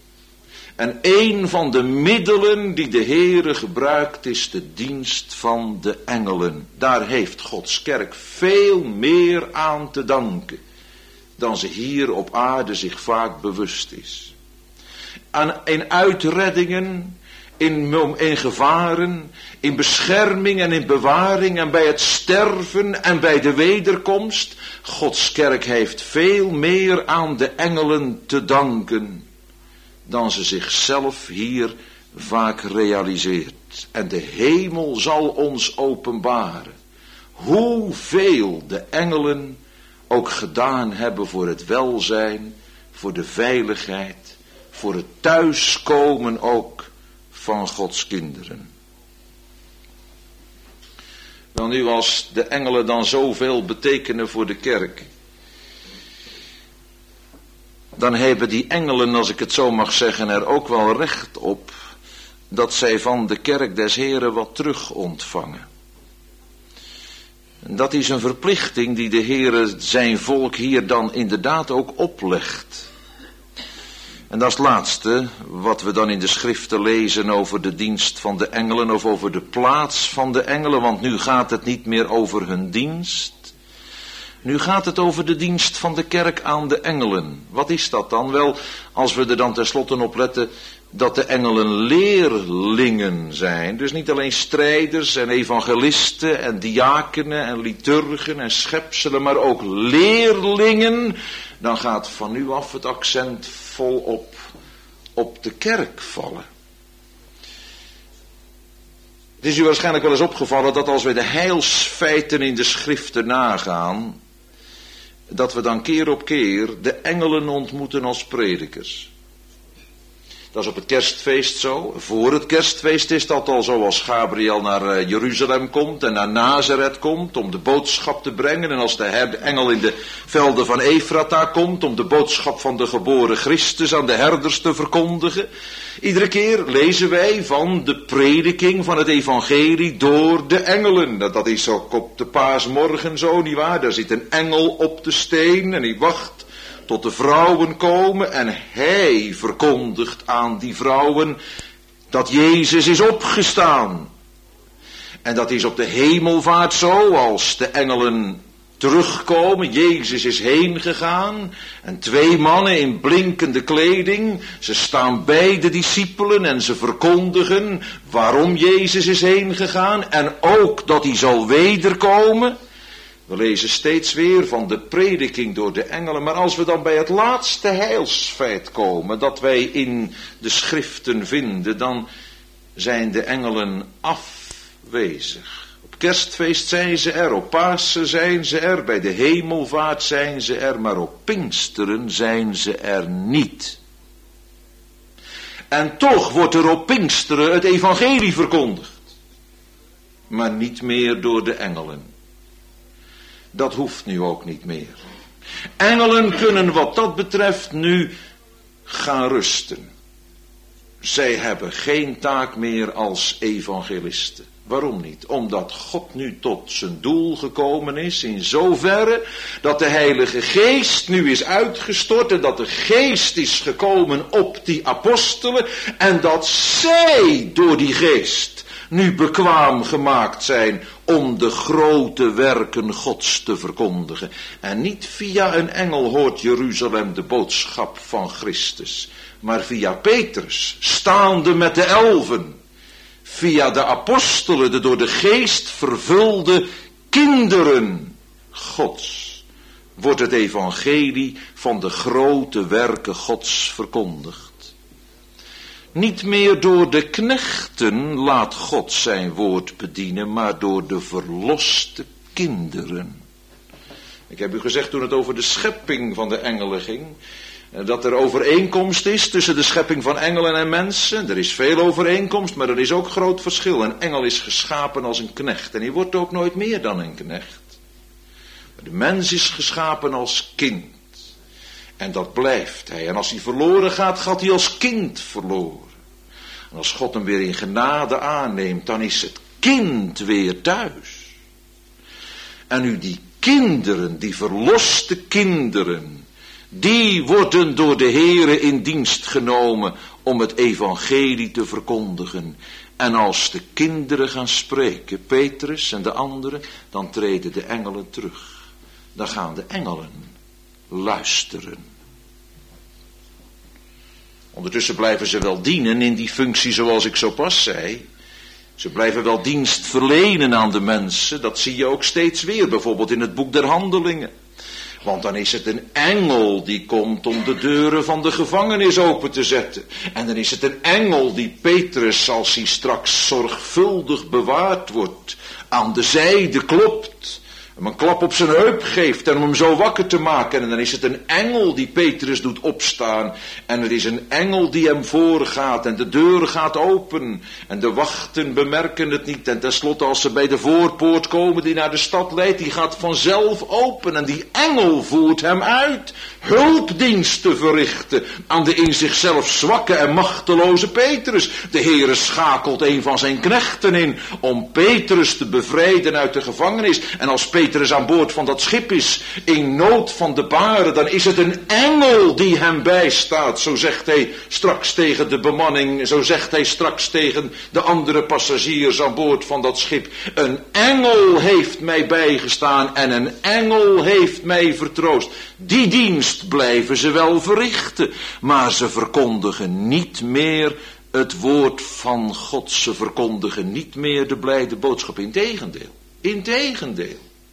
En een van de middelen die de Heere gebruikt is de dienst van de engelen. Daar heeft Gods kerk veel meer aan te danken dan ze hier op aarde zich vaak bewust is. Aan, in uitreddingen, in, in gevaren, in bescherming en in bewaring en bij het sterven en bij de wederkomst. Gods kerk heeft veel meer aan de engelen te danken dan ze zichzelf hier vaak realiseert. En de hemel zal ons openbaren hoeveel de engelen ook gedaan hebben voor het welzijn, voor de veiligheid, voor het thuiskomen ook van Gods kinderen. Wel nu, als de engelen dan zoveel betekenen voor de kerk, dan hebben die engelen, als ik het zo mag zeggen, er ook wel recht op dat zij van de kerk des Heren wat terug ontvangen. Dat is een verplichting die de Heere zijn volk hier dan inderdaad ook oplegt. En dat is het laatste wat we dan in de schriften lezen over de dienst van de engelen of over de plaats van de engelen, want nu gaat het niet meer over hun dienst. Nu gaat het over de dienst van de kerk aan de engelen. Wat is dat dan? Wel, als we er dan tenslotte op letten dat de engelen leerlingen zijn. Dus niet alleen strijders en evangelisten en diakenen en liturgen en schepselen, maar ook leerlingen. Dan gaat van nu af het accent volop op de kerk vallen. Het is u waarschijnlijk wel eens opgevallen dat als we de heilsfeiten in de schriften nagaan, dat we dan keer op keer de engelen ontmoeten als predikers. Dat is op het kerstfeest zo. Voor het kerstfeest is dat al zo, als Gabriel naar Jeruzalem komt en naar Nazareth komt om de boodschap te brengen. En als de engel in de velden van Efrata komt om de boodschap van de geboren Christus aan de herders te verkondigen. Iedere keer lezen wij van de prediking van het evangelie door de engelen. Dat is ook op de paasmorgen zo, nietwaar? Daar zit een engel op de steen en die wacht tot de vrouwen komen en hij verkondigt aan die vrouwen dat Jezus is opgestaan. En dat is op de hemelvaart zo, als de engelen terugkomen, Jezus is heen gegaan en twee mannen in blinkende kleding, ze staan bij de discipelen en ze verkondigen waarom Jezus is heen gegaan en ook dat hij zal wederkomen. We lezen steeds weer van de prediking door de engelen, maar als we dan bij het laatste heilsfeit komen dat wij in de schriften vinden, dan zijn de engelen afwezig. Op kerstfeest zijn ze er, op Pasen zijn ze er, bij de hemelvaart zijn ze er, maar op Pinksteren zijn ze er niet. En toch wordt er op Pinksteren het evangelie verkondigd, maar niet meer door de engelen. Dat hoeft nu ook niet meer. Engelen kunnen wat dat betreft nu gaan rusten. zij hebben geen taak meer als evangelisten. Waarom niet? Omdat God nu tot zijn doel gekomen is in zoverre dat de Heilige Geest nu is uitgestort en dat de Geest is gekomen op die apostelen en dat zij door die Geest nu bekwaam gemaakt zijn om de grote werken Gods te verkondigen. En niet via een engel hoort Jeruzalem de boodschap van Christus, maar via Petrus, staande met de elven. Via de apostelen, de door de Geest vervulde kinderen Gods, wordt het evangelie van de grote werken Gods verkondigd. Niet meer door de knechten laat God zijn woord bedienen, maar door de verloste kinderen. Ik heb u gezegd toen het over de schepping van de engelen ging, dat er overeenkomst is tussen de schepping van engelen en mensen. Er is veel overeenkomst, maar er is ook groot verschil. Een engel is geschapen als een knecht en hij wordt ook nooit meer dan een knecht. Maar de mens is geschapen als kind. En dat blijft hij. En als hij verloren gaat, gaat hij als kind verloren. En als God hem weer in genade aanneemt, dan is het kind weer thuis. En nu die kinderen, die verloste kinderen, die worden door de Heere in dienst genomen om het evangelie te verkondigen. En als de kinderen gaan spreken, Petrus en de anderen, dan treden de engelen terug. Dan gaan de engelen luisteren. Ondertussen blijven ze wel dienen in die functie zoals ik zo pas zei. Ze blijven wel dienst verlenen aan de mensen. Dat zie je ook steeds weer, bijvoorbeeld in het boek der Handelingen. Want dan is het een engel die komt om de deuren van de gevangenis open te zetten. En dan is het een engel die Petrus, als hij straks zorgvuldig bewaard wordt, aan de zijde klopt. Hem een klap op zijn heup geeft en om hem zo wakker te maken. En dan is het een engel die Petrus doet opstaan. En er is een engel die hem voorgaat en de deur gaat open. En de wachten bemerken het niet. En tenslotte als ze bij de voorpoort komen die naar de stad leidt, die gaat vanzelf open. En die engel voert hem uit hulpdienst te verrichten aan de in zichzelf zwakke en machteloze Petrus. De Heere schakelt een van zijn knechten in om Petrus te bevrijden uit de gevangenis. En als Petrus aan boord van dat schip is, in nood van de baren, dan is het een engel die hem bijstaat. Zo zegt hij straks tegen de bemanning, zo zegt hij straks tegen de andere passagiers aan boord van dat schip. Een engel heeft mij bijgestaan en een engel heeft mij vertroost. Die dienst blijven ze wel verrichten, maar ze verkondigen niet meer het woord van God. Ze verkondigen niet meer de blijde boodschap. Integendeel, integendeel.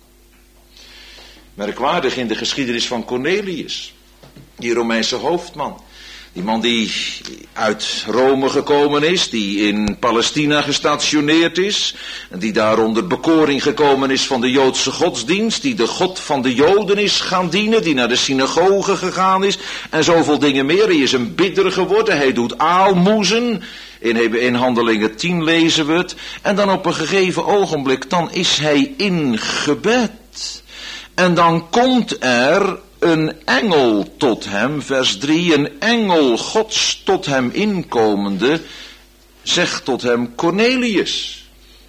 Merkwaardig in de geschiedenis van Cornelius, die Romeinse hoofdman. Die man die uit Rome gekomen is, die in Palestina gestationeerd is, en die daar onder bekoring gekomen is van de Joodse godsdienst, die de God van de Joden is gaan dienen, die naar de synagoge gegaan is, en zoveel dingen meer. Hij is een bidder geworden, hij doet aalmoezen. In, in Handelingen tien lezen we het. En dan op een gegeven ogenblik, dan is hij in gebed. En dan komt er een engel tot hem, vers drie, een engel Gods tot hem inkomende, zegt tot hem Cornelius.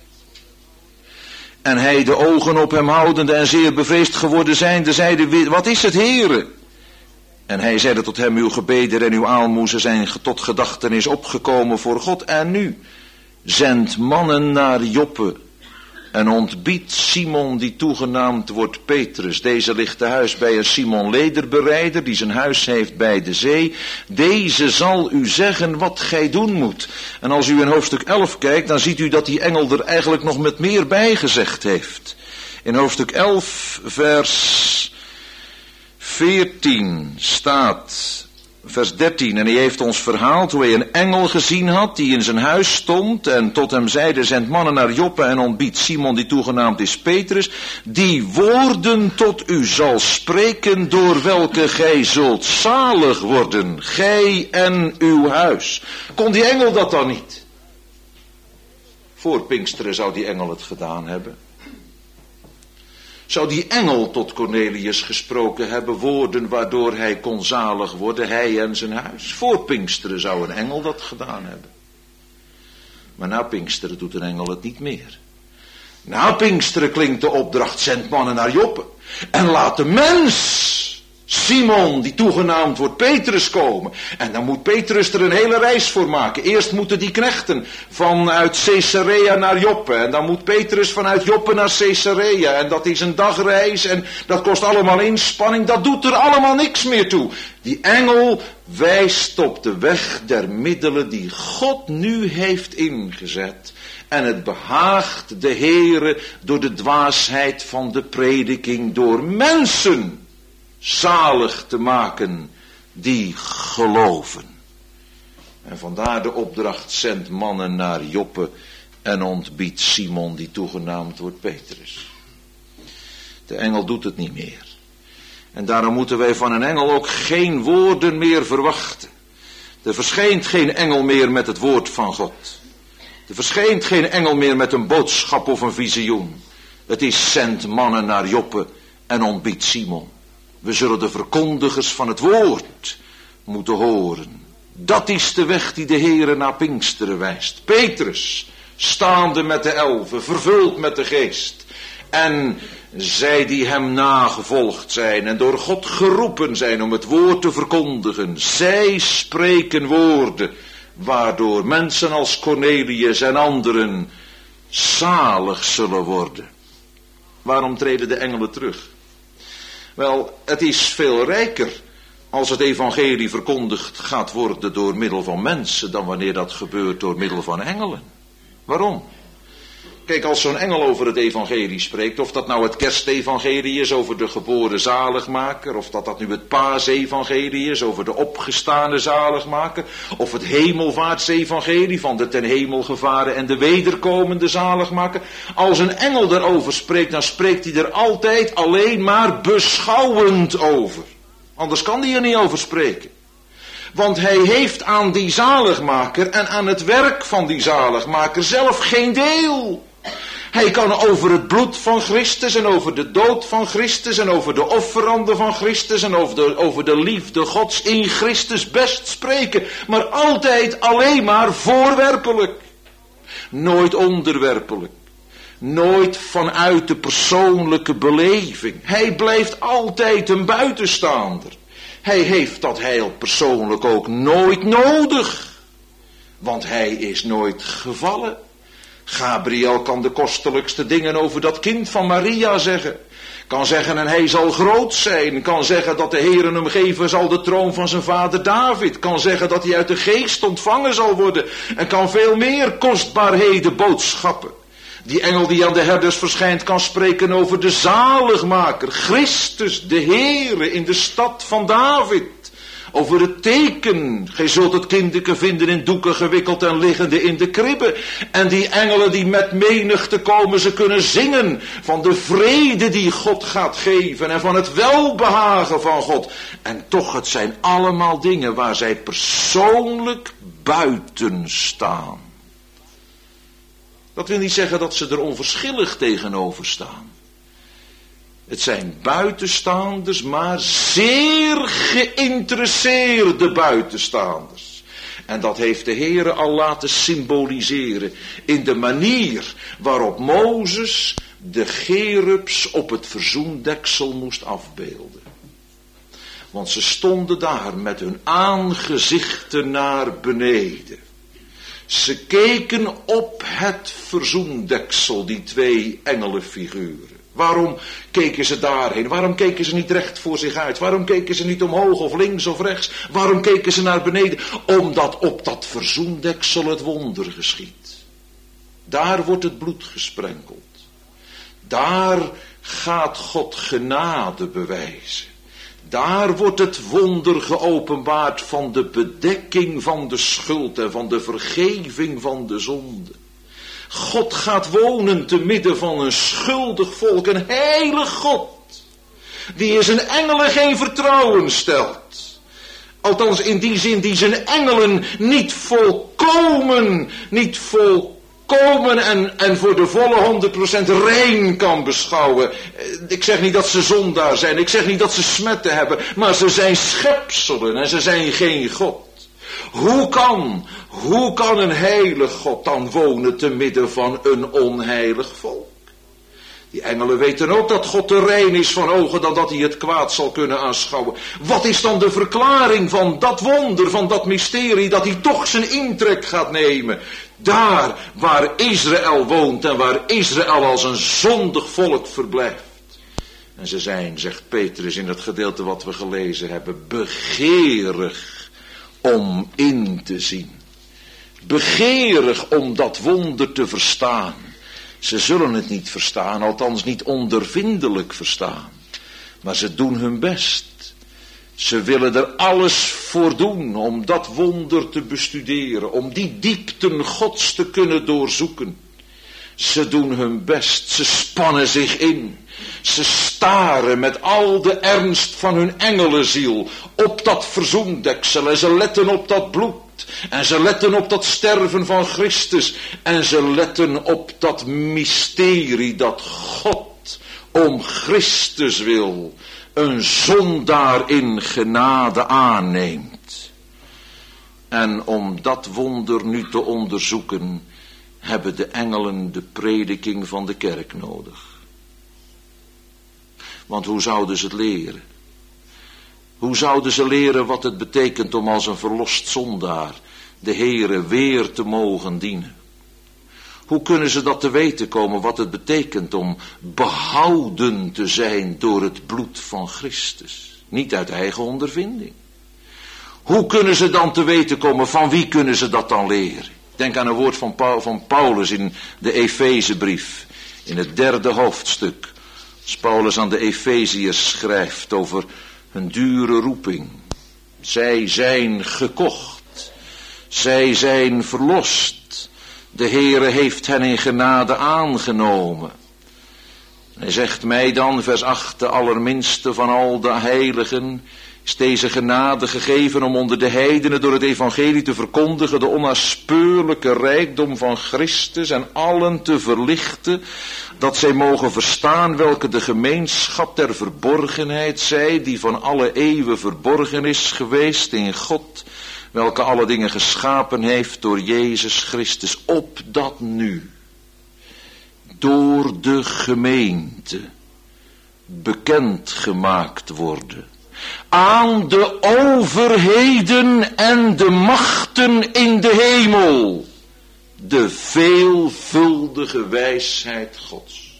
En hij de ogen op hem houdende en zeer bevreesd geworden zijnde, zeide, wat is het, Heere? En hij zeide tot hem, uw gebeden en uw aalmoezen zijn tot gedachtenis opgekomen voor God. En nu, zend mannen naar Joppe en ontbiedt Simon die toegenaamd wordt Petrus. Deze ligt te huis bij een Simon lederbereider die zijn huis heeft bij de zee. Deze zal u zeggen wat gij doen moet. En als u in hoofdstuk elf kijkt, dan ziet u dat die engel er eigenlijk nog met meer bij gezegd heeft. In hoofdstuk elf vers veertien staat, vers dertien, en hij heeft ons verhaald hoe hij een engel gezien had die in zijn huis stond en tot hem zeide, zend mannen naar Joppe en ontbiedt Simon die toegenaamd is Petrus, die woorden tot u zal spreken door welke gij zult zalig worden, gij en uw huis. Kon die engel dat dan niet? Voor Pinksteren zou die engel het gedaan hebben.
Zou die engel tot Cornelius gesproken hebben, woorden waardoor hij kon zalig worden, hij en zijn huis? Voor Pinksteren zou een engel dat gedaan hebben. Maar na Pinksteren doet een engel het niet meer. Na Pinksteren klinkt de opdracht, zend mannen naar Joppe. En laat de mens, Simon, die toegenaamd wordt Petrus, komen. En dan moet Petrus er een hele reis voor maken. Eerst moeten die knechten vanuit Caesarea naar Joppe. En dan moet Petrus vanuit Joppe naar Caesarea. En dat is een dagreis en dat kost allemaal inspanning. Dat doet er allemaal niks meer toe. Die engel wijst op de weg der middelen die God nu heeft ingezet. En het behaagt de Heere door de dwaasheid van de prediking door mensen zalig te maken die geloven. En vandaar de opdracht, zend mannen naar Joppe en ontbiedt Simon die toegenaamd wordt Petrus. De engel doet het niet meer. En daarom moeten wij van een engel ook geen woorden meer verwachten. Er verschijnt geen engel meer met het woord van God. Er verschijnt geen engel meer met een boodschap of een visioen. Het is zend mannen naar Joppe en ontbiedt Simon. We zullen de verkondigers van het woord moeten horen. Dat is de weg die de Heere naar Pinksteren wijst. Petrus, staande met de elfen, vervuld met de geest. En zij die hem nagevolgd zijn en door God geroepen zijn om het woord te verkondigen. Zij spreken woorden waardoor mensen als Cornelius en anderen zalig zullen worden. Waarom treden de engelen terug? Wel, het is veel rijker als het evangelie verkondigd gaat worden door middel van mensen dan wanneer dat gebeurt door middel van engelen. Waarom? Kijk, als zo'n engel over het evangelie spreekt, of dat nou het kerstevangelie is over de geboren zaligmaker, of dat dat nu het paasevangelie is over de opgestane zaligmaker, of het hemelvaartsevangelie van de ten hemel gevaren en de wederkomende zaligmaker. Als een engel daarover spreekt, dan spreekt hij er altijd alleen maar beschouwend over. Anders kan hij er niet over spreken. Want hij heeft aan die zaligmaker en aan het werk van die zaligmaker zelf geen deel. Hij kan over het bloed van Christus en over de dood van Christus en over de offeranden van Christus en over de, over de liefde Gods in Christus best spreken. Maar altijd alleen maar voorwerpelijk. Nooit onderwerpelijk. Nooit vanuit de persoonlijke beleving. Hij blijft altijd een buitenstaander. Hij heeft dat heil persoonlijk ook nooit nodig. Want hij is nooit gevallen. Gabriel kan de kostelijkste dingen over dat kind van Maria zeggen. Kan zeggen en hij zal groot zijn. Kan zeggen dat de Heere hem geven zal de troon van zijn vader David. Kan zeggen dat hij uit de geest ontvangen zal worden. En kan veel meer kostbaarheden boodschappen. Die engel die aan de herders verschijnt kan spreken over de zaligmaker. Christus, de Heere in de stad van David. Over het teken. Gij zult het kindeke vinden in doeken gewikkeld en liggende in de kribbe. En die engelen die met menigte komen, ze kunnen zingen van de vrede die God gaat geven. En van het welbehagen van God. En toch, het zijn allemaal dingen waar zij persoonlijk buiten staan. Dat wil niet zeggen dat ze er onverschillig tegenover staan. Het zijn buitenstaanders, maar zeer geïnteresseerde buitenstaanders. En dat heeft de Heere al laten symboliseren in de manier waarop Mozes de cherubs op het verzoendeksel moest afbeelden. Want ze stonden daar met hun aangezichten naar beneden. Ze keken op het verzoendeksel, die twee engelenfiguren. Waarom keken ze daarheen? Waarom keken ze niet recht voor zich uit? Waarom keken ze niet omhoog of links of rechts? Waarom keken ze naar beneden? Omdat op dat verzoendeksel het wonder geschiet. Daar wordt het bloed gesprenkeld. Daar gaat God genade bewijzen. Daar wordt het wonder geopenbaard van de bedekking van de schuld en van de vergeving van de zonde. God gaat wonen te midden van een schuldig volk, een heilig God, die in zijn engelen geen vertrouwen stelt. Althans in die zin die zijn engelen niet volkomen, niet volkomen komen en, en voor de volle honderd procent rein kan beschouwen. Ik zeg niet dat ze zondaar zijn, ik zeg niet dat ze smetten hebben, maar ze zijn schepselen en ze zijn geen God. Hoe kan, hoe kan een heilig God dan wonen te midden van een onheilig volk? Die engelen weten ook dat God te rein is van ogen dan dat hij het kwaad zal kunnen aanschouwen. Wat is dan de verklaring van dat wonder, van dat mysterie, dat hij toch zijn intrek gaat nemen? Daar waar Israël woont en waar Israël als een zondig volk verblijft. En ze zijn, zegt Petrus in het gedeelte wat we gelezen hebben, begeerig om in te zien. Begeerig om dat wonder te verstaan. Ze zullen het niet verstaan, althans niet ondervindelijk verstaan. Maar ze doen hun best. Ze willen er alles voor doen om dat wonder te bestuderen, om die diepten Gods te kunnen doorzoeken. Ze doen hun best, ze spannen zich in. Ze staren met al de ernst van hun engelenziel op dat verzoendeksel en ze letten op dat bloed. En ze letten op dat sterven van Christus. En ze letten op dat mysterie dat God om Christus wil een zondaar in genade aanneemt. En om dat wonder nu te onderzoeken, hebben de engelen de prediking van de kerk nodig. Want hoe zouden ze het leren? Hoe zouden ze leren wat het betekent om als een verlost zondaar de Heere weer te mogen dienen? Hoe kunnen ze dat te weten komen wat het betekent om behouden te zijn door het bloed van Christus? Niet uit eigen ondervinding. Hoe kunnen ze dan te weten komen, van wie kunnen ze dat dan leren? Denk aan een woord van, Paul, van Paulus in de Efezebrief, in het derde hoofdstuk. Als Paulus aan de Efeziërs schrijft over hun dure roeping. Zij zijn gekocht. Zij zijn verlost. De Heere heeft hen in genade aangenomen. Hij zegt mij dan, vers acht, de allerminste van al de heiligen, is deze genade gegeven om onder de heidenen door het evangelie te verkondigen de onnaspeurlijke rijkdom van Christus en allen te verlichten, dat zij mogen verstaan welke de gemeenschap der verborgenheid zij, die van alle eeuwen verborgen is geweest in God, welke alle dingen geschapen heeft door Jezus Christus, opdat nu door de gemeente bekend gemaakt worden aan de overheden en de machten in de hemel de veelvuldige wijsheid Gods.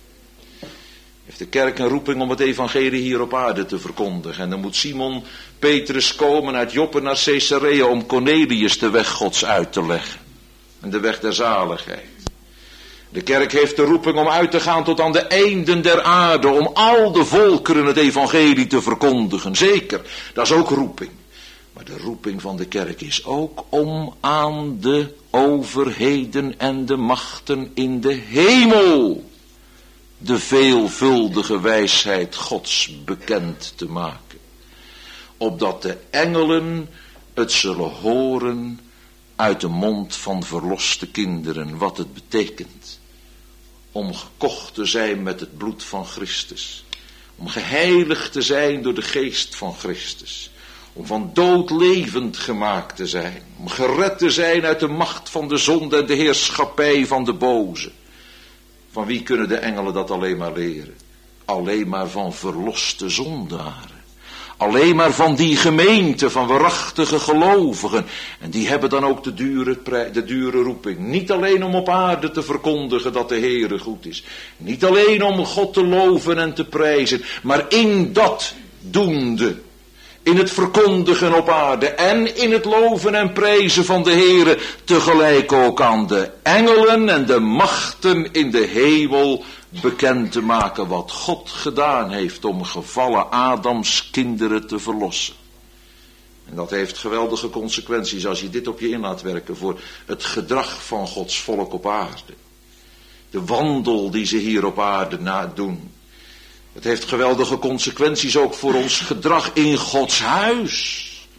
Heeft de kerk een roeping om het evangelie hier op aarde te verkondigen. En dan moet Simon Petrus komen uit Joppe naar Caesarea om Cornelius de weg Gods uit te leggen. En de weg der zaligheid. De kerk heeft de roeping om uit te gaan tot aan de einden der aarde, om al de volkeren het evangelie te verkondigen. Zeker, dat is ook roeping. Maar de roeping van de kerk is ook om aan de overheden en de machten in de hemel de veelvuldige wijsheid Gods bekend te maken. Opdat de engelen het zullen horen uit de mond van verloste kinderen wat het betekent om gekocht te zijn met het bloed van Christus. Om geheiligd te zijn door de geest van Christus. Om van dood levend gemaakt te zijn. Om gered te zijn uit de macht van de zonde en de heerschappij van de boze. Van wie kunnen de engelen dat alleen maar leren? Alleen maar van verloste zondaren. Alleen maar van die gemeente van waarachtige gelovigen. En die hebben dan ook de dure, de dure roeping. Niet alleen om op aarde te verkondigen dat de Heere goed is. Niet alleen om God te loven en te prijzen. Maar in dat doende. In het verkondigen op aarde. En in het loven en prijzen van de Heere. Tegelijk ook aan de engelen en de machten in de hemel bekend te maken wat God gedaan heeft om gevallen Adams kinderen te verlossen. En dat heeft geweldige consequenties als je dit op je in laat werken voor het gedrag van Gods volk op aarde. De wandel die ze hier op aarde na doen. Het heeft geweldige consequenties ook voor ons gedrag in Gods huis.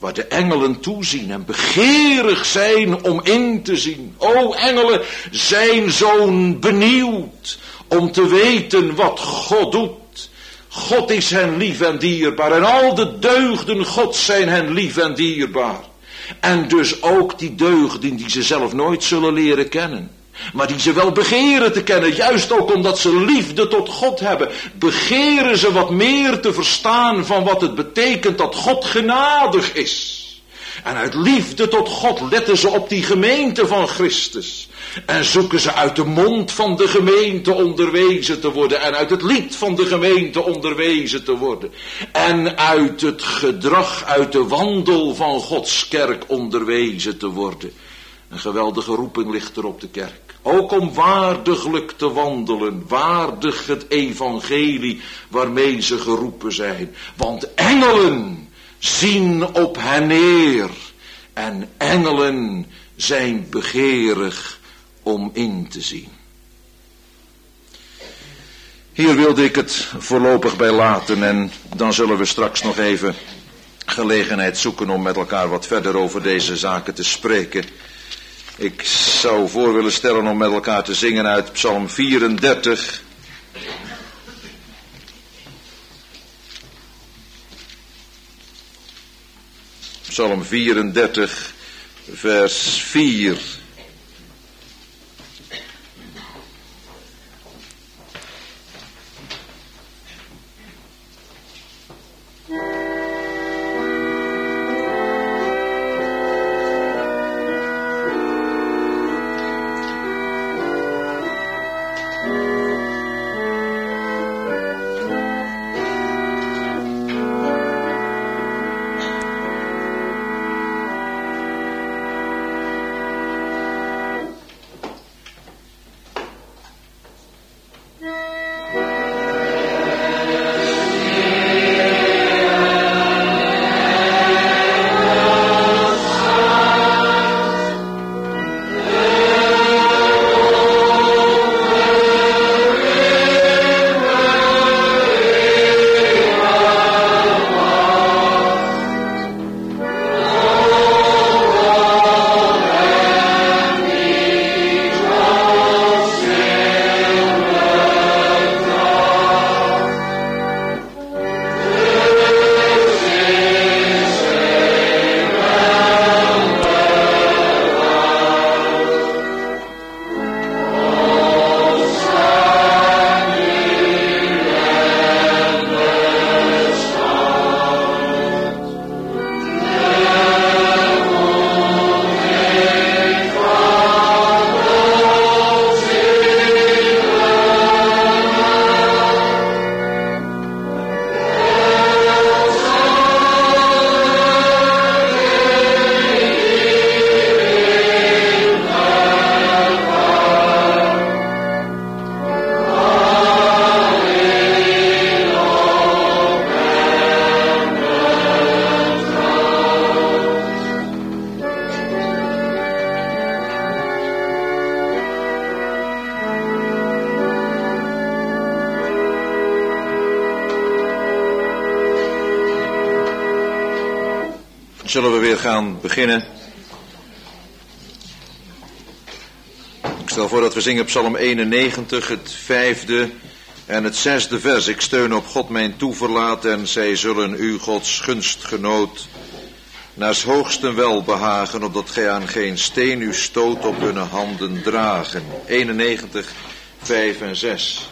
waar de engelen toezien en begeerig zijn om in te zien. O engelen zijn zo benieuwd om te weten wat God doet. God is hen lief en dierbaar en al de deugden Gods zijn hen lief en dierbaar. En dus ook die deugden die ze zelf nooit zullen leren kennen. Maar die ze wel begeren te kennen, juist ook omdat ze liefde tot God hebben. Begeren ze wat meer te verstaan van wat het betekent dat God genadig is. En uit liefde tot God letten ze op die gemeente van Christus. En zoeken ze uit de mond van de gemeente onderwezen te worden. En uit het lied van de gemeente onderwezen te worden. En uit het gedrag, uit de wandel van Gods kerk onderwezen te worden. Een geweldige roeping ligt er op de kerk. Ook om waardiglijk te wandelen, waardig het evangelie waarmee ze geroepen zijn. Want engelen zien op hen neer en engelen zijn begeerig om in te zien. Hier wilde ik het voorlopig bij laten en dan zullen we straks nog even gelegenheid zoeken om met elkaar wat verder over deze zaken te spreken. Ik zou voor willen stellen om met elkaar te zingen uit Psalm vierendertig. Psalm vierendertig, vers vier. Zullen we weer gaan beginnen? Ik stel voor dat we zingen Psalm eenennegentig, het vijfde en het zesde vers. Ik steun op God mijn toeverlaat en zij zullen u Gods gunstgenoot naars hoogsten welbehagen, opdat gij aan geen steen uw stoot op hun handen dragen. eenennegentig, vijf en zes.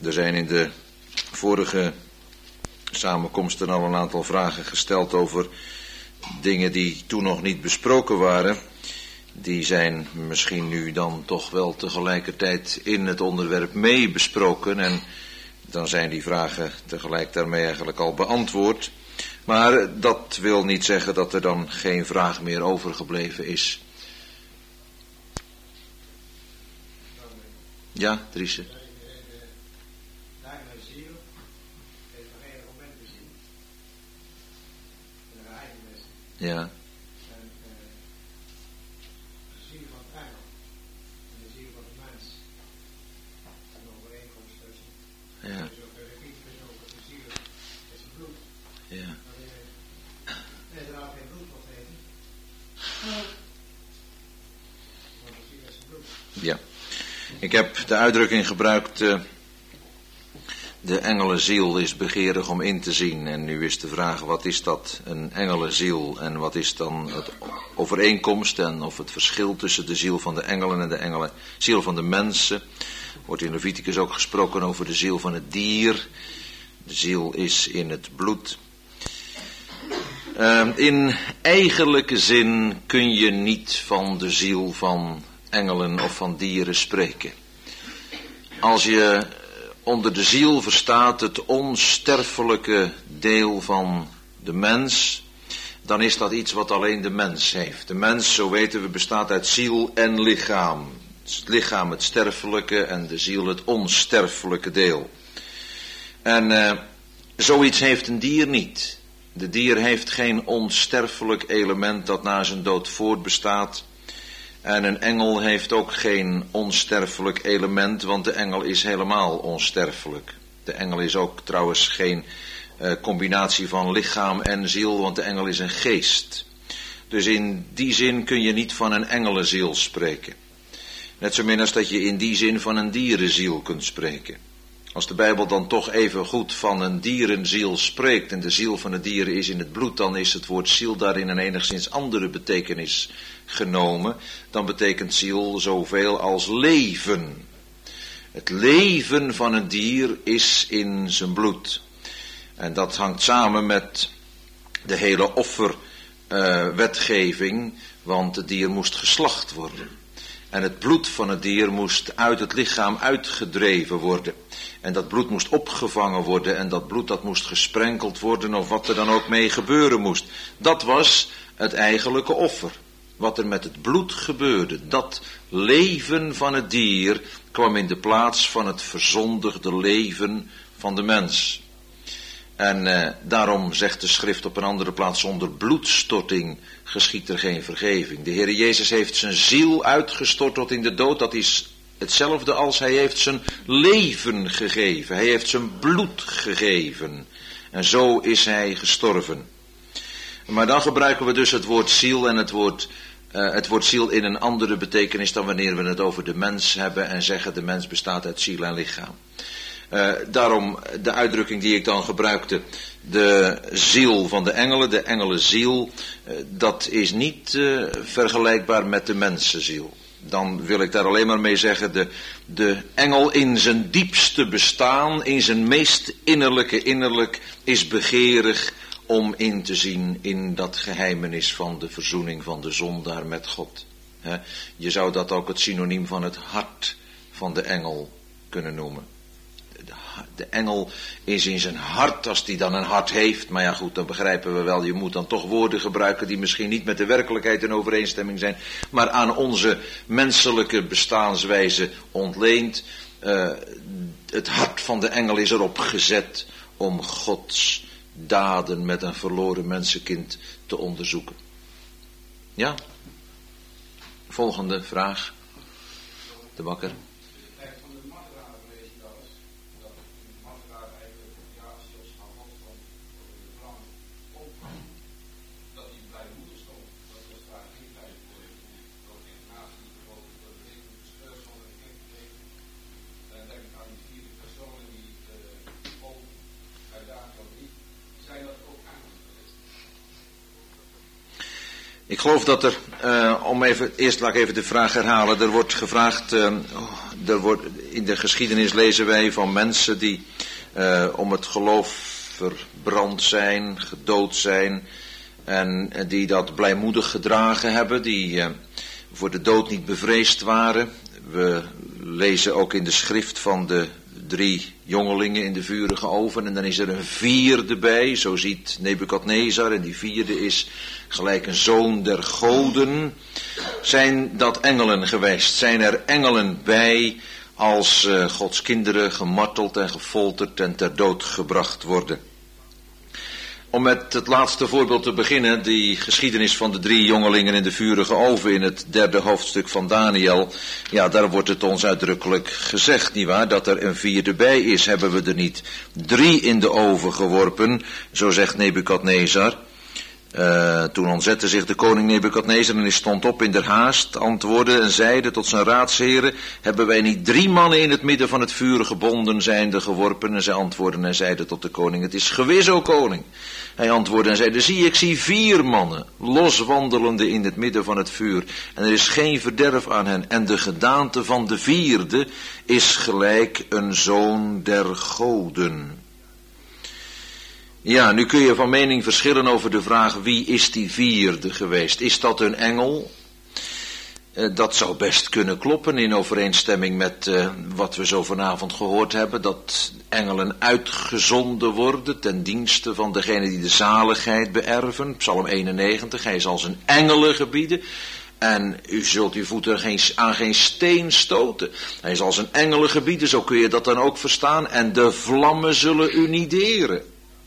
Er zijn in de vorige samenkomsten al een aantal vragen gesteld over dingen die toen nog niet besproken waren. Die zijn misschien nu dan toch wel tegelijkertijd in het onderwerp mee besproken. En dan zijn die vragen tegelijk daarmee eigenlijk al beantwoord. Maar dat wil niet zeggen dat er dan geen vraag meer overgebleven is. Ja, Driese. Ja. Ja. Ja. Ja. Ik heb de uitdrukking gebruikt, uh, de engelenziel is begeerig om in te zien. En nu is de vraag, wat is dat, een engelenziel? En wat is dan het overeenkomst en of het verschil tussen de ziel van de engelen en de engelen, ziel van de mensen? Wordt in Leviticus ook gesproken over de ziel van het dier. De ziel is in het bloed. Uh, in eigenlijke zin kun je niet van de ziel van engelen of van dieren spreken. Als je onder de ziel verstaat het onsterfelijke deel van de mens, dan is dat iets wat alleen de mens heeft. De mens, zo weten we, bestaat uit ziel en lichaam. Het lichaam het sterfelijke en de ziel het onsterfelijke deel. En uh, zoiets heeft een dier niet. De dier heeft geen onsterfelijk element dat na zijn dood voortbestaat. En een engel heeft ook geen onsterfelijk element, want de engel is helemaal onsterfelijk. De engel is ook trouwens geen uh, combinatie van lichaam en ziel, want de engel is een geest. Dus in die zin kun je niet van een engelenziel spreken. Net zo min als dat je in die zin van een dierenziel kunt spreken. Als de Bijbel dan toch even goed van een dierenziel spreekt en de ziel van het dier is in het bloed, dan is het woord ziel daarin een enigszins andere betekenis genomen. Dan betekent ziel zoveel als leven. Het leven van een dier is in zijn bloed. En dat hangt samen met de hele offerwetgeving, uh, want het dier moest geslacht worden. En het bloed van het dier moest uit het lichaam uitgedreven worden. En dat bloed moest opgevangen worden en dat bloed dat moest gesprenkeld worden of wat er dan ook mee gebeuren moest. Dat was het eigenlijke offer. Wat er met het bloed gebeurde, dat leven van het dier kwam in de plaats van het verzondigde leven van de mens. En eh, daarom zegt de schrift op een andere plaats, zonder bloedstorting geschiedt er geen vergeving. De Heer Jezus heeft zijn ziel uitgestort tot in de dood, dat is hetzelfde als hij heeft zijn leven gegeven. Hij heeft zijn bloed gegeven. En zo is hij gestorven. Maar dan gebruiken we dus het woord ziel en het woord, uh, het woord ziel in een andere betekenis dan wanneer we het over de mens hebben en zeggen de mens bestaat uit ziel en lichaam. Uh, daarom de uitdrukking die ik dan gebruikte, de ziel van de engelen, de engelenziel, uh, dat is niet uh, vergelijkbaar met de mensenziel. Dan wil ik daar alleen maar mee zeggen, de, de engel in zijn diepste bestaan, in zijn meest innerlijke innerlijk, is begeerig om in te zien in dat geheimenis van de verzoening van de zondaar met God. He, je zou dat ook het synoniem van het hart van de engel kunnen noemen. De, de engel is in zijn hart, als die dan een hart heeft, maar ja goed, dan begrijpen we wel, je moet dan toch woorden gebruiken die misschien niet met de werkelijkheid in overeenstemming zijn, maar aan onze menselijke bestaanswijze ontleend. Uh, het hart van de engel is erop gezet om Gods daden met een verloren mensenkind te onderzoeken. Ja? Volgende vraag. De Bakker. Ik geloof dat er, uh, om even, eerst laat ik even de vraag herhalen. Er wordt gevraagd, uh, er wordt, in de geschiedenis lezen wij van mensen die uh, om het geloof verbrand zijn, gedood zijn. En uh, die dat blijmoedig gedragen hebben, die uh, voor de dood niet bevreesd waren. We lezen ook in de schrift van de drie jongelingen in de vurige oven. En dan is er een vierde bij, zo ziet Nebukadnezar. En die vierde is gelijk een zoon der goden. Zijn dat engelen geweest? Zijn er engelen bij als uh, Gods kinderen gemarteld en gefolterd en ter dood gebracht worden? Om met het laatste voorbeeld te beginnen, die geschiedenis van de drie jongelingen in de vurige oven in het derde hoofdstuk van Daniel. Ja, daar wordt het ons uitdrukkelijk gezegd, nietwaar, dat er een vierde bij is. Hebben we er niet drie in de oven geworpen, zo zegt Nebukadnezar. Uh, toen ontzette zich de koning Nebukadnezar en hij stond op in der haast, antwoordde en zeide tot zijn raadsheren: hebben wij niet drie mannen in het midden van het vuur gebonden zijnde geworpen? En zij antwoordden en zeiden tot de koning: het is gewis, o koning. Hij antwoordde en zeide: zie, ik zie vier mannen, loswandelende in het midden van het vuur, en er is geen verderf aan hen, en de gedaante van de vierde is gelijk een zoon der goden. Ja, nu kun je van mening verschillen over de vraag: wie is die vierde geweest? Is dat een engel? Uh, dat zou best kunnen kloppen in overeenstemming met uh, wat we zo vanavond gehoord hebben, dat engelen uitgezonden worden ten dienste van degene die de zaligheid beërven. Psalm eenennegentig, hij zal zijn engelen gebieden en u zult uw voeten geen, aan geen steen stoten. Hij zal zijn engelen gebieden, zo kun je dat dan ook verstaan, en de vlammen zullen u niet deren.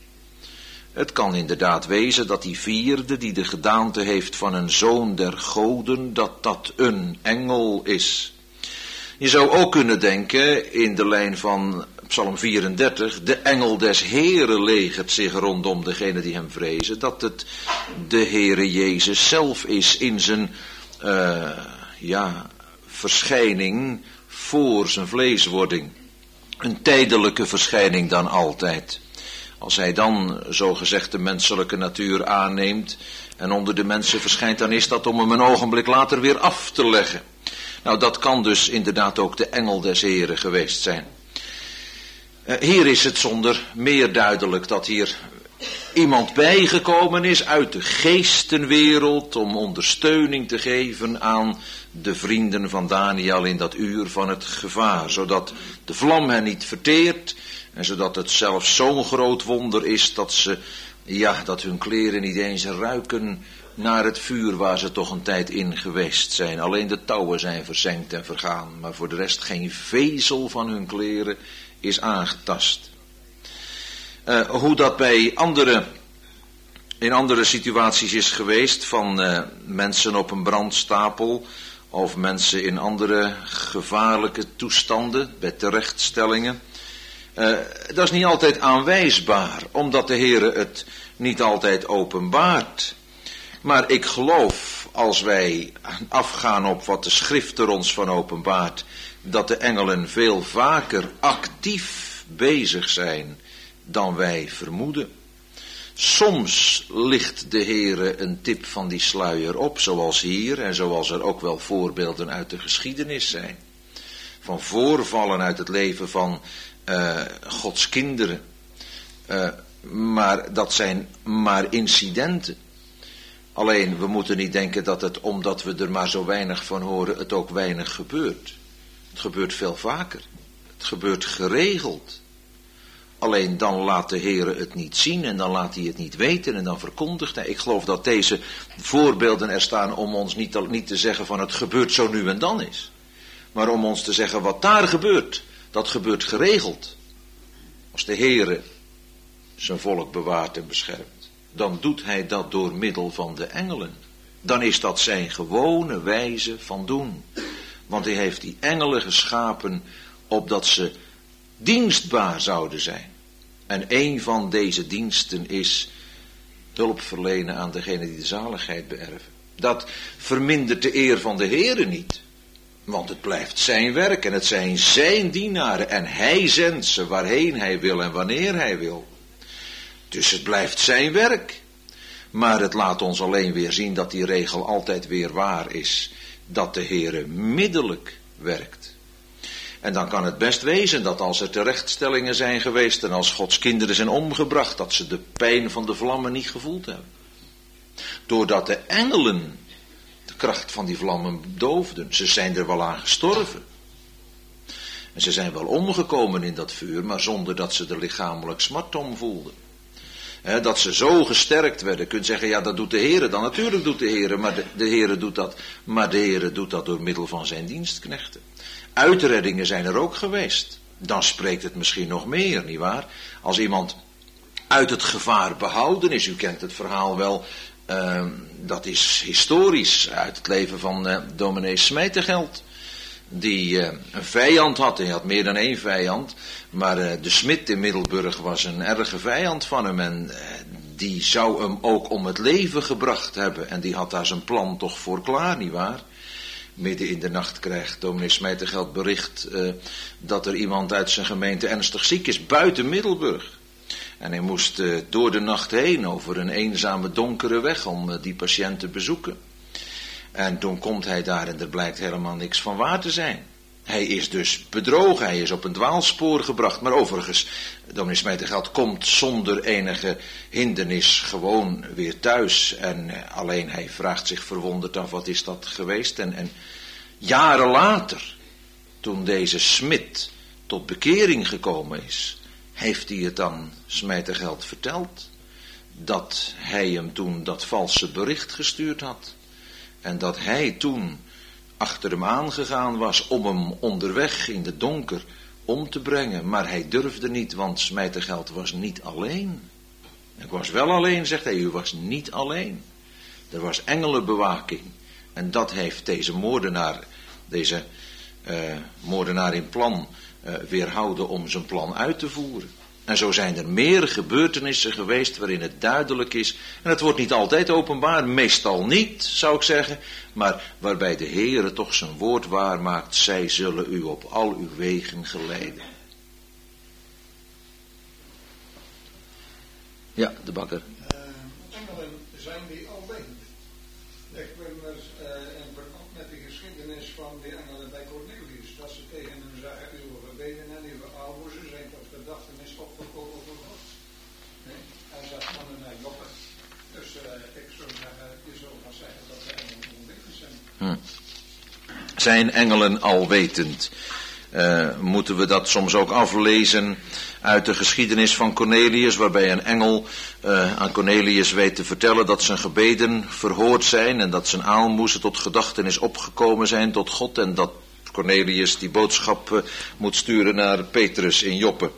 Het kan inderdaad wezen dat die vierde, die de gedaante heeft van een zoon der goden, dat dat een engel is. Je zou ook kunnen denken, in de lijn van Psalm vierendertig, de engel des Heren legert zich rondom degene die hem vrezen, dat het de Heere Jezus zelf is in zijn uh, ja, verschijning voor zijn vleeswording. Een tijdelijke verschijning dan altijd. Als hij dan zogezegd de menselijke natuur aanneemt en onder de mensen verschijnt, dan is dat om hem een ogenblik later weer af te leggen. Nou, dat kan dus inderdaad ook de engel des Heren geweest zijn. Uh, hier is het zonder meer duidelijk dat hier iemand bijgekomen is uit de geestenwereld om ondersteuning te geven aan de vrienden van Daniel in dat uur van het gevaar, zodat de vlam hen niet verteert. En zodat het zelfs zo'n groot wonder is dat ze, ja, dat hun kleren niet eens ruiken naar het vuur waar ze toch een tijd in geweest zijn. Alleen de touwen zijn verzengd en vergaan, maar voor de rest geen vezel van hun kleren is aangetast. Uh, hoe dat bij andere, in andere situaties is geweest, van uh, mensen op een brandstapel of mensen in andere gevaarlijke toestanden, bij terechtstellingen. Uh, dat is niet altijd aanwijsbaar, omdat de Heere het niet altijd openbaart. Maar ik geloof, als wij afgaan op wat de schrift er ons van openbaart, dat de engelen veel vaker actief bezig zijn dan wij vermoeden. Soms licht de Heere een tip van die sluier op, zoals hier en zoals er ook wel voorbeelden uit de geschiedenis zijn. Van voorvallen uit het leven van Uh, Gods kinderen. Uh, maar dat zijn maar incidenten. Alleen, we moeten niet denken dat het, omdat we er maar zo weinig van horen, het ook weinig gebeurt. Het gebeurt veel vaker. Het gebeurt geregeld. Alleen dan laat de Heere het niet zien en dan laat hij het niet weten en dan verkondigt hij. Ik geloof dat deze voorbeelden er staan om ons niet te, niet te zeggen van het gebeurt zo nu en dan is. Maar om ons te zeggen wat daar gebeurt. Dat gebeurt geregeld. Als de Heere zijn volk bewaart en beschermt, dan doet hij dat door middel van de engelen. Dan is dat zijn gewone wijze van doen. Want hij heeft die engelen geschapen opdat ze dienstbaar zouden zijn. En een van deze diensten is hulp verlenen aan degene die de zaligheid beërven. Dat vermindert de eer van de Heere niet. Want het blijft zijn werk en het zijn zijn dienaren en hij zendt ze waarheen hij wil en wanneer hij wil. Dus het blijft zijn werk.
Maar het laat ons alleen weer zien dat die regel altijd weer waar is. Dat de Heere middelijk werkt. En dan kan het best wezen dat als er terechtstellingen zijn geweest en als Gods kinderen zijn omgebracht, dat ze de pijn van de vlammen niet gevoeld hebben. Doordat de engelen de kracht van die vlammen doofden. Ze zijn er wel aan gestorven. En ze zijn wel omgekomen in dat vuur, maar zonder dat ze er lichamelijk smart om voelden. He, dat ze zo gesterkt werden. Je kunt zeggen, ja, dat doet de Heere dan. Natuurlijk doet de Heere, maar de, de Heere doet dat. Maar de Heere doet dat door middel van zijn dienstknechten. Uitreddingen zijn er ook geweest. Dan spreekt het misschien nog meer, nietwaar? Als iemand uit het gevaar behouden is. U kent het verhaal wel. Uh, dat is historisch uit het leven van uh, dominee Smijtegeld. Die uh, een vijand had. Hij had meer dan één vijand. Maar uh, de smid in Middelburg was een erge vijand van hem. En uh, die zou hem ook om het leven gebracht hebben. En die had daar zijn plan toch voor klaar, nietwaar? Midden in de nacht krijgt dominee Smijtegeld bericht uh, dat er iemand uit zijn gemeente ernstig ziek is. Buiten Middelburg. En hij moest uh, door de nacht heen over een eenzame donkere weg om uh, die patiënt te bezoeken. En toen komt hij daar en er blijkt helemaal niks van waar te zijn. Hij is dus bedrogen, hij is op een dwaalspoor gebracht. Maar overigens, dominee Smijtegeld komt zonder enige hindernis gewoon weer thuis. En uh, alleen hij vraagt zich verwonderd af, wat is dat geweest? En, en jaren later, toen deze smid tot bekering gekomen is, heeft hij het dan Smijtegeld verteld. Dat hij hem toen dat valse bericht gestuurd had. En dat hij toen achter hem aangegaan was om hem onderweg in de donker om te brengen. Maar hij durfde niet, want Smijtegeld was niet alleen. Ik was wel alleen, zegt hij, u was niet alleen. Er was engelenbewaking. En dat heeft deze moordenaar, deze uh, moordenaar in plan uh, weerhouden om zijn plan uit te voeren. En zo zijn er meer gebeurtenissen geweest waarin het duidelijk is. En het wordt niet altijd openbaar, meestal niet, zou ik zeggen. Maar waarbij de Heere toch zijn woord waarmaakt. Zij zullen u op al uw wegen geleiden. Ja, de bakker.
Uh, engelen zijn die alwetend. Ik ben er uh, in verband met de geschiedenis van die engelen bij Cornelius. Dat ze tegen hem zeggen, uw gebeden en uw aalmoezen zijn tot gedachtenis opgekomen voor God. Nee? Hij zegt mannen naar Joppe. Dus uh, ik zou zeggen, je zou gaan zeggen dat de engelen onwetend zijn.
Hm. Zijn engelen alwetend? Uh, moeten we dat soms ook aflezen uit de geschiedenis van Cornelius, waarbij een engel uh, aan Cornelius weet te vertellen dat zijn gebeden verhoord zijn en dat zijn aalmoezen tot gedachtenis opgekomen zijn tot God en dat Cornelius die boodschap uh, moet sturen naar Petrus in Joppe.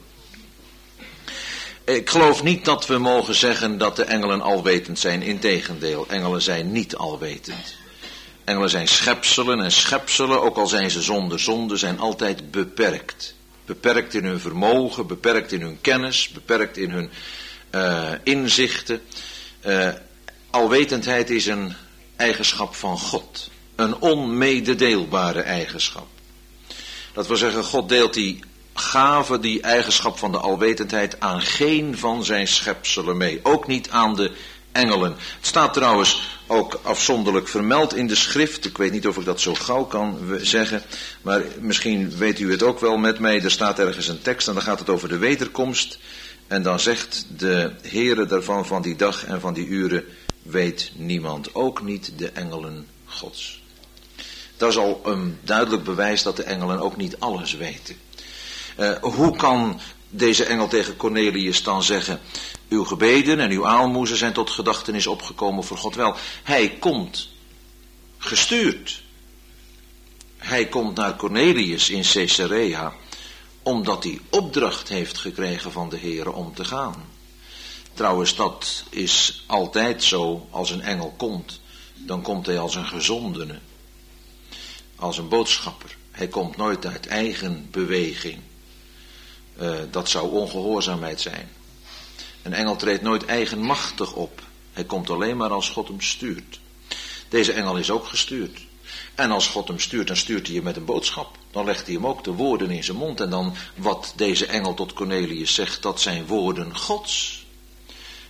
Ik geloof niet dat we mogen zeggen dat de engelen alwetend zijn, integendeel, engelen zijn niet alwetend. Engelen zijn schepselen en schepselen, ook al zijn ze zonder zonde, zijn altijd beperkt. Beperkt in hun vermogen, beperkt in hun kennis, beperkt in hun uh, inzichten. Uh, alwetendheid is een eigenschap van God. Een onmededeelbare eigenschap. Dat wil zeggen, God deelt die gave, die eigenschap van de alwetendheid aan geen van zijn schepselen mee. Ook niet aan de engelen. Het staat trouwens ook afzonderlijk vermeld in de schrift. Ik weet niet of ik dat zo gauw kan zeggen. Maar misschien weet u het ook wel met mij. Er staat ergens een tekst en dan gaat het over de wederkomst. En dan zegt de Heere daarvan, van die dag en van die uren weet niemand. Ook niet de engelen Gods. Dat is al een duidelijk bewijs dat de engelen ook niet alles weten. Uh, hoe kan deze engel tegen Cornelius dan zeggen, uw gebeden en uw aalmoezen zijn tot gedachtenis opgekomen voor God? Wel, hij komt gestuurd. Hij komt naar Cornelius in Caesarea, omdat hij opdracht heeft gekregen van de Heere om te gaan. Trouwens, dat is altijd zo, als een engel komt, dan komt hij als een gezondene, als een boodschapper. Hij komt nooit uit eigen beweging. Uh, dat zou ongehoorzaamheid zijn. Een engel treedt nooit eigenmachtig op. Hij komt alleen maar als God hem stuurt. Deze engel is ook gestuurd. En als God hem stuurt, dan stuurt hij hem met een boodschap. Dan legt hij hem ook de woorden in zijn mond. En dan wat deze engel tot Cornelius zegt, dat zijn woorden Gods.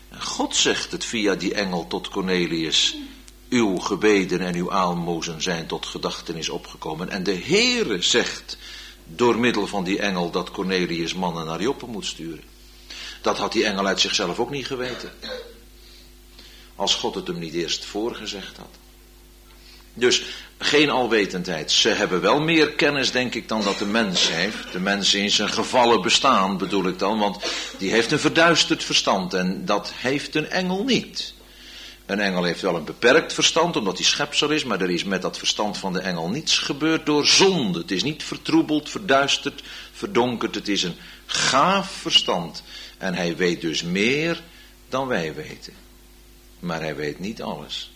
En God zegt het via die engel tot Cornelius. Uw gebeden en uw aalmoezen zijn tot gedachtenis opgekomen. En de Heere zegt door middel van die engel dat Cornelius mannen naar Joppe moet sturen. Dat had die engel uit zichzelf ook niet geweten. Als God het hem niet eerst voorgezegd had. Dus geen alwetendheid. Ze hebben wel meer kennis, denk ik, dan dat de mens heeft. De mens in zijn gevallen bestaan, bedoel ik dan. Want die heeft een verduisterd verstand. En dat heeft een engel niet. Een engel heeft wel een beperkt verstand, omdat hij schepsel is. Maar er is met dat verstand van de engel niets gebeurd door zonde. Het is niet vertroebeld, verduisterd, verdonkerd. Het is een gaaf verstand. En hij weet dus meer dan wij weten. Maar hij weet niet alles.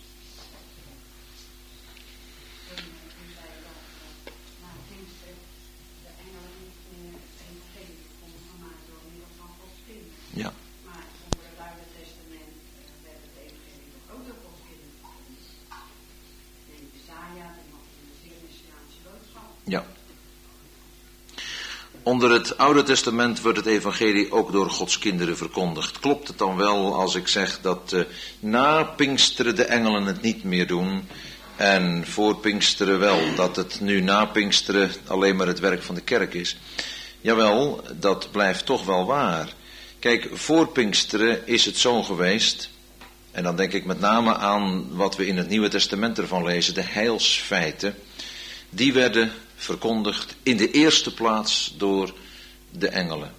Ja.
Maar onder het Oude Testament werd het evangelie toch ook door Gods kinderen verkondigd. In Jesaja, die had een zeer messiaanse boodschap.
Ja. Onder het Oude Testament wordt het evangelie ook door Gods kinderen verkondigd. Klopt het dan wel als ik zeg dat uh, na Pinksteren de engelen het niet meer doen en voor Pinksteren wel, dat het nu na Pinksteren alleen maar het werk van de kerk is? Jawel, dat blijft toch wel waar. Kijk, voor Pinksteren is het zo geweest, en dan denk ik met name aan wat we in het Nieuwe Testament ervan lezen, de heilsfeiten, die werden verkondigd in de eerste plaats door de engelen.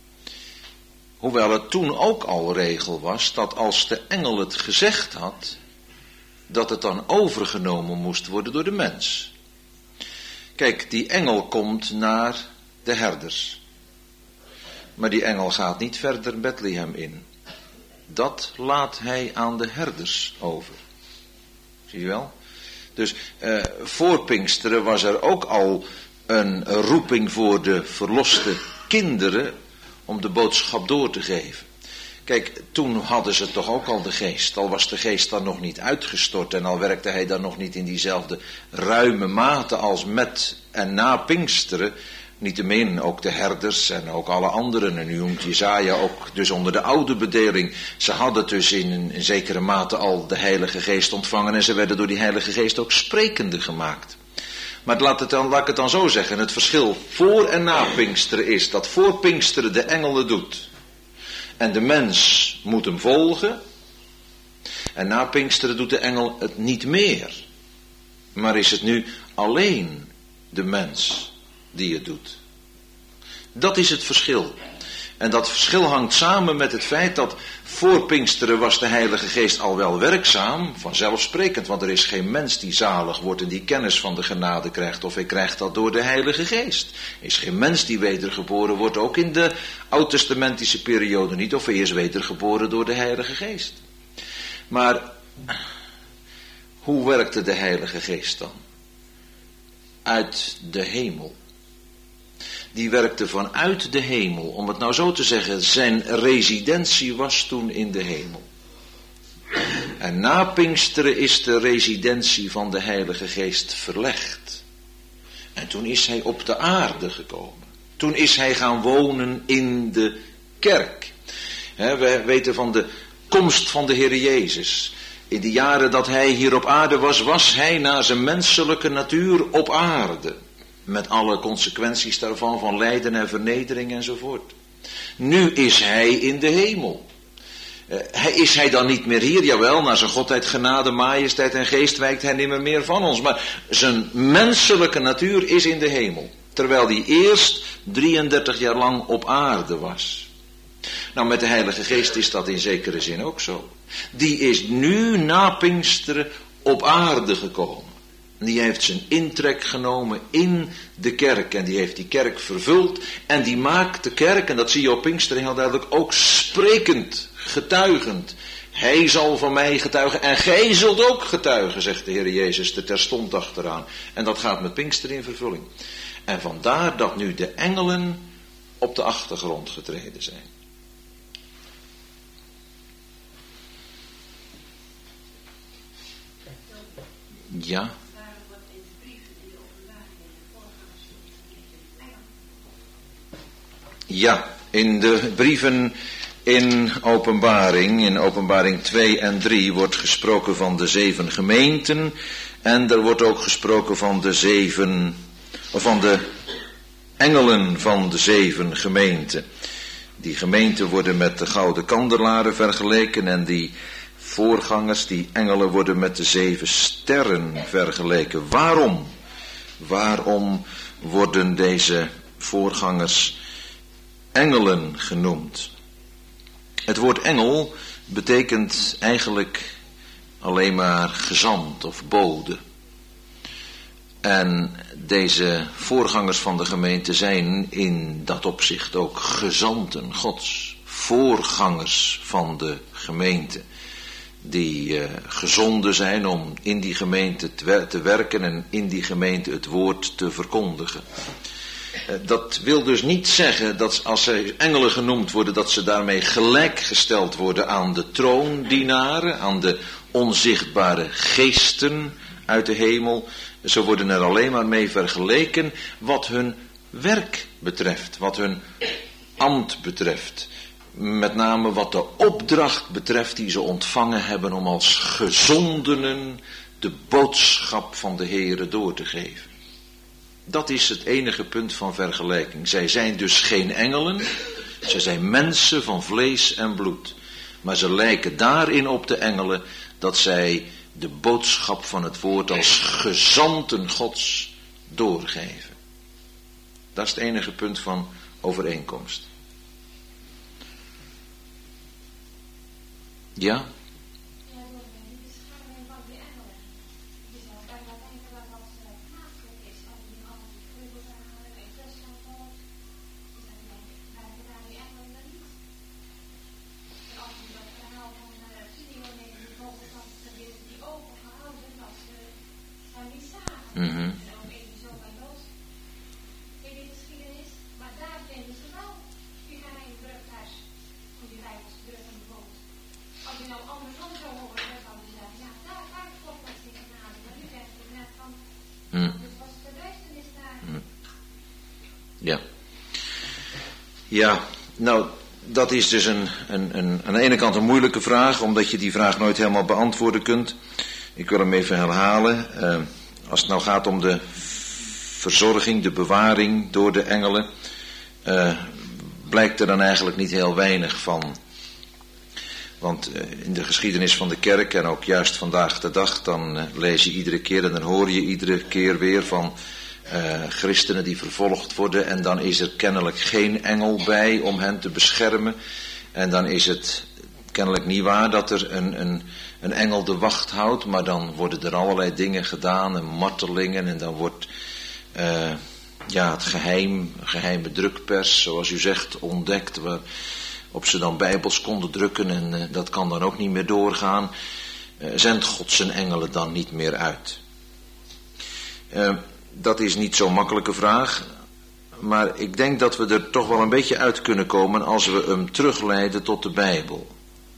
Hoewel het toen ook al regel was dat als de engel het gezegd had, dat het dan overgenomen moest worden door de mens. Kijk, die engel komt naar de herders. Maar die engel gaat niet verder Bethlehem in. Dat laat hij aan de herders over. Zie je wel? Dus eh, voor Pinksteren was er ook al een roeping voor de verloste kinderen om de boodschap door te geven. Kijk, toen hadden ze toch ook al de geest. Al was de geest dan nog niet uitgestort en al werkte hij dan nog niet in diezelfde ruime mate als met en na Pinksteren. Niettemin ook de herders en ook alle anderen. En nu noemt Jesaja ook dus onder de oude bedeling. Ze hadden dus in een, in zekere mate al de Heilige Geest ontvangen. En ze werden door die Heilige Geest ook sprekende gemaakt. Maar laat, het dan, laat ik het dan zo zeggen. Het verschil voor en na Pinksteren is dat voor Pinksteren de engel het doet. En de mens moet hem volgen. En na Pinksteren doet de engel het niet meer. Maar is het nu alleen de mens die het doet. Dat is het verschil. En dat verschil hangt samen met het feit dat voor Pinksteren was de Heilige Geest al wel werkzaam, vanzelfsprekend, want er is geen mens die zalig wordt en die kennis van de genade krijgt, of hij krijgt dat door de Heilige Geest. Er is geen mens die wedergeboren wordt, ook in de oud-testamentische periode niet, of hij is wedergeboren door de Heilige Geest. Maar hoe werkte de Heilige Geest dan? Uit de hemel. Die werkte vanuit de hemel, om het nou zo te zeggen, zijn residentie was toen in de hemel. En na Pinksteren is de residentie van de Heilige Geest verlegd. En toen is hij op de aarde gekomen. Toen is hij gaan wonen in de kerk. He, we weten van de komst van de Heer Jezus. In de jaren dat hij hier op aarde was, was hij naar zijn menselijke natuur op aarde. Met alle consequenties daarvan, van lijden en vernedering enzovoort. Nu is hij in de hemel. Uh, is hij dan niet meer hier? Jawel, naar zijn godheid, genade, majesteit en geest wijkt hij nimmer meer van ons. Maar zijn menselijke natuur is in de hemel. Terwijl hij eerst drieëndertig jaar lang op aarde was. Nou, met de Heilige Geest is dat in zekere zin ook zo. Die is nu na Pinksteren op aarde gekomen. Die heeft zijn intrek genomen in de kerk. En die heeft die kerk vervuld. En die maakt de kerk, en dat zie je op Pinksteren heel duidelijk, ook sprekend, getuigend. Hij zal van mij getuigen en gij zult ook getuigen, zegt de Heer Jezus er terstond achteraan. En dat gaat met Pinksteren in vervulling. En vandaar dat nu de engelen op de achtergrond getreden zijn. Ja. Ja, in de brieven
In openbaring, in openbaring twee en drie wordt gesproken van de zeven gemeenten. En er wordt ook gesproken van de zeven, of van de engelen van de zeven gemeenten. Die gemeenten worden met de gouden kandelaren vergeleken en die voorgangers, die engelen, worden met de zeven sterren vergeleken. Waarom? Waarom worden deze voorgangers engelen genoemd? Het woord engel betekent eigenlijk alleen maar gezant of bode. En deze voorgangers van de gemeente zijn in dat opzicht ook gezanten Gods. Voorgangers van de gemeente. Die uh, gezonden zijn om in die gemeente te, te werken en in die gemeente het woord te verkondigen. Uh, dat wil dus niet zeggen dat als zij engelen genoemd worden, dat ze daarmee gelijkgesteld worden aan de troondienaren, aan de onzichtbare geesten uit de hemel. Ze worden er alleen maar mee vergeleken wat hun werk betreft, wat hun ambt betreft. Met name wat de opdracht betreft die ze ontvangen hebben om als gezondenen de boodschap van de Heere door te geven. Dat is het enige punt van vergelijking. Zij zijn dus geen engelen, zij zijn mensen van vlees en bloed. Maar ze lijken daarin op de engelen dat zij de boodschap van het woord als gezanten Gods doorgeven. Dat is het enige punt van overeenkomst. Ja?
Ja, die bescherming van die engelen. Je zou bijna denken dat dat maagdelijk is. Als je al die gruwelverhalen bij Rusland hoort. Dus dan denk ik, blijven daar die engelen dan niet? En als je dat verhaal van uh, Gideon neemt, bijvoorbeeld dat ze die ogen gehouden, dat ze haar niet zagen.
Mm-hmm.
En ook even zo bij los. In die geschiedenis. Maar daar vinden ze wel die geheimdrukkers. Hoe die wijkers drukken bijvoorbeeld. Als je nou andersom zou horen, dan zou je zeggen, ja, daar gaat God met zich genade. Maar nu zegt hij net van,
Mm.
dus was de duisternis daar.
Mm. Ja. Ja, nou, dat is dus een, een, een, aan de ene kant een moeilijke vraag, omdat je die vraag nooit helemaal beantwoorden kunt. Ik wil hem even herhalen. Uh, als het nou gaat om de verzorging, de bewaring door de engelen, uh, blijkt er dan eigenlijk niet heel weinig van. Want uh, in de geschiedenis van de kerk en ook juist vandaag de dag, dan uh, lees je iedere keer en dan hoor je iedere keer weer van uh, christenen die vervolgd worden. En dan is er kennelijk geen engel bij om hen te beschermen. En dan is het kennelijk niet waar dat er een, een, een engel de wacht houdt. Maar dan worden er allerlei dingen gedaan en martelingen. En dan wordt uh, ja, het geheim, geheime drukpers, zoals u zegt, ontdekt. Waar, op ze dan bijbels konden drukken en uh, dat kan dan ook niet meer doorgaan. Uh, zendt God zijn engelen dan niet meer uit? Uh, dat is niet zo'n makkelijke vraag. Maar ik denk dat we er toch wel een beetje uit kunnen komen als we hem terugleiden tot de Bijbel.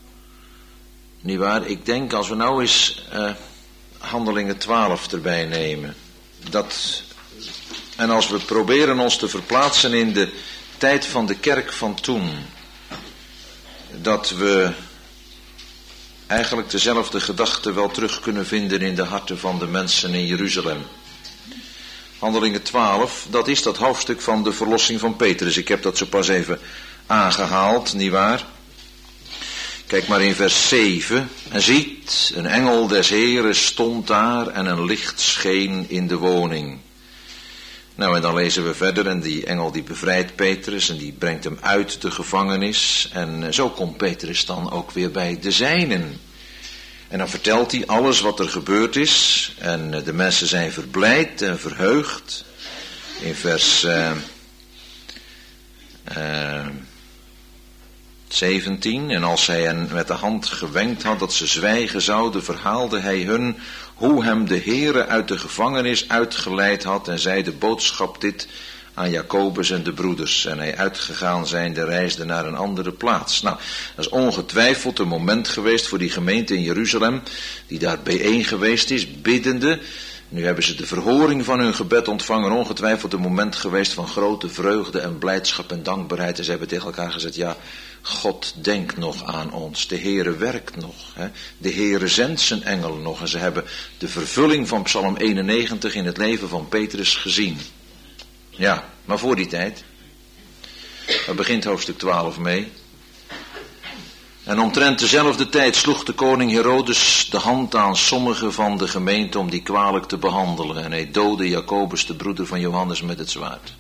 Niet waar? Ik denk als we nou eens uh, Handelingen twaalf erbij nemen. Dat, en als we proberen ons te verplaatsen in de tijd van de kerk van toen. Dat we eigenlijk dezelfde gedachten wel terug kunnen vinden in de harten van de mensen in Jeruzalem. Handelingen twaalf, dat is dat hoofdstuk van de verlossing van Petrus. Ik heb dat zo pas even aangehaald, nietwaar? Kijk maar in vers zeven. En ziet, een engel des Heeren stond daar en een licht scheen in de woning. Nou, en dan lezen we verder en die engel die bevrijdt Petrus en die brengt hem uit de gevangenis. En zo komt Petrus dan ook weer bij de zijnen. En dan vertelt hij alles wat er gebeurd is. En de mensen zijn verblijd en verheugd. In vers uh, uh, zeventien. En als hij hen met de hand gewenkt had dat ze zwijgen zouden, verhaalde hij hun hoe hem de Heere uit de gevangenis uitgeleid had en zei de boodschap dit aan Jacobus en de broeders. En hij uitgegaan zijnde reisde naar een andere plaats. Nou, dat is ongetwijfeld een moment geweest voor die gemeente in Jeruzalem, die daar bijeen geweest is, biddende.
Nu hebben ze de verhoring van hun gebed ontvangen, ongetwijfeld een moment geweest van grote vreugde en blijdschap en dankbaarheid. En ze hebben tegen elkaar gezegd, ja, God denkt nog aan ons, de Heere werkt nog, hè? De Heere zendt zijn engel nog. En ze hebben de vervulling van Psalm eenennegentig in het leven van Petrus gezien. Ja, maar voor die tijd, daar begint hoofdstuk twaalf mee. En omtrent dezelfde tijd sloeg de koning Herodes de hand aan sommigen van de gemeente om die kwalijk te behandelen. En hij doodde Jacobus, de broeder van Johannes, met het zwaard.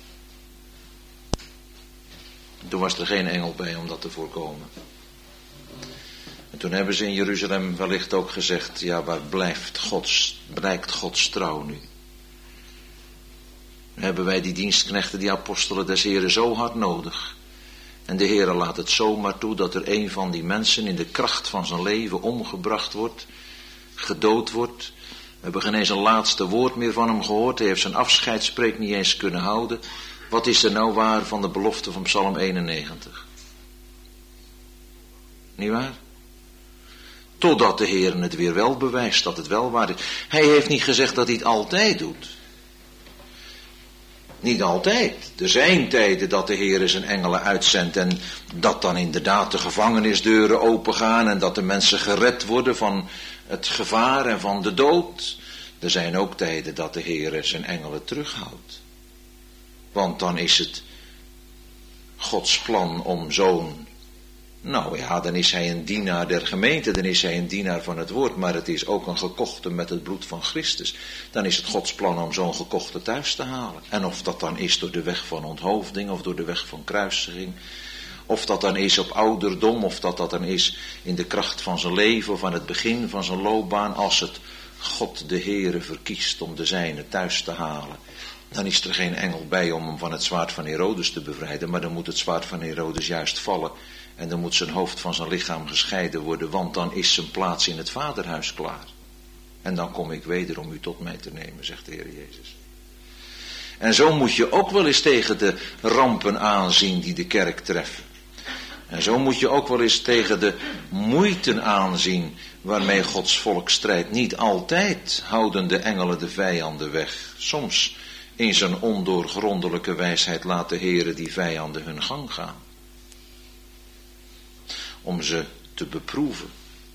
Toen was er geen engel bij om dat te voorkomen. En toen hebben ze in Jeruzalem wellicht ook gezegd, ja, waar blijft Gods, blijkt Gods trouw nu? Hebben wij die dienstknechten, die apostelen des Heren zo hard nodig? En de Heere laat het zomaar toe dat er een van die mensen in de kracht van zijn leven omgebracht wordt, gedood wordt. We hebben geen eens een laatste woord meer van hem gehoord. Hij heeft zijn afscheidsspreek niet eens kunnen houden. Wat is er nou waar van de belofte van Psalm eenennegentig? Niet waar? Totdat de Heere het weer wel bewijst dat het wel waar is. Hij heeft niet gezegd dat hij het altijd doet. Niet altijd. Er zijn tijden dat de Heer zijn engelen uitzendt en dat dan inderdaad de gevangenisdeuren opengaan en dat de mensen gered worden van het gevaar en van de dood. Er zijn ook tijden dat de Heer zijn engelen terughoudt. Want dan is het Gods plan om zo'n, nou ja, dan is hij een dienaar der gemeente, dan is hij een dienaar van het woord, maar het is ook een gekochte met het bloed van Christus. Dan is het Gods plan om zo'n gekochte thuis te halen. En of dat dan is door de weg van onthoofding of door de weg van kruisiging, of dat dan is op ouderdom, of dat dat dan is in de kracht van zijn leven of aan het begin van zijn loopbaan, als het God de Heere verkiest om de zijne thuis te halen, dan is er geen engel bij om hem van het zwaard van Herodes te bevrijden, maar dan moet het zwaard van Herodes juist vallen. En dan moet zijn hoofd van zijn lichaam gescheiden worden, want dan is zijn plaats in het vaderhuis klaar. En dan kom ik weder om u tot mij te nemen, zegt de Heer Jezus. En zo moet je ook wel eens tegen de rampen aanzien die de kerk treffen. En zo moet je ook wel eens tegen de moeiten aanzien waarmee Gods volk strijdt. Niet altijd houden de engelen de vijanden weg. Soms in zijn ondoorgrondelijke wijsheid laat de Heer die vijanden hun gang gaan. Om ze te beproeven.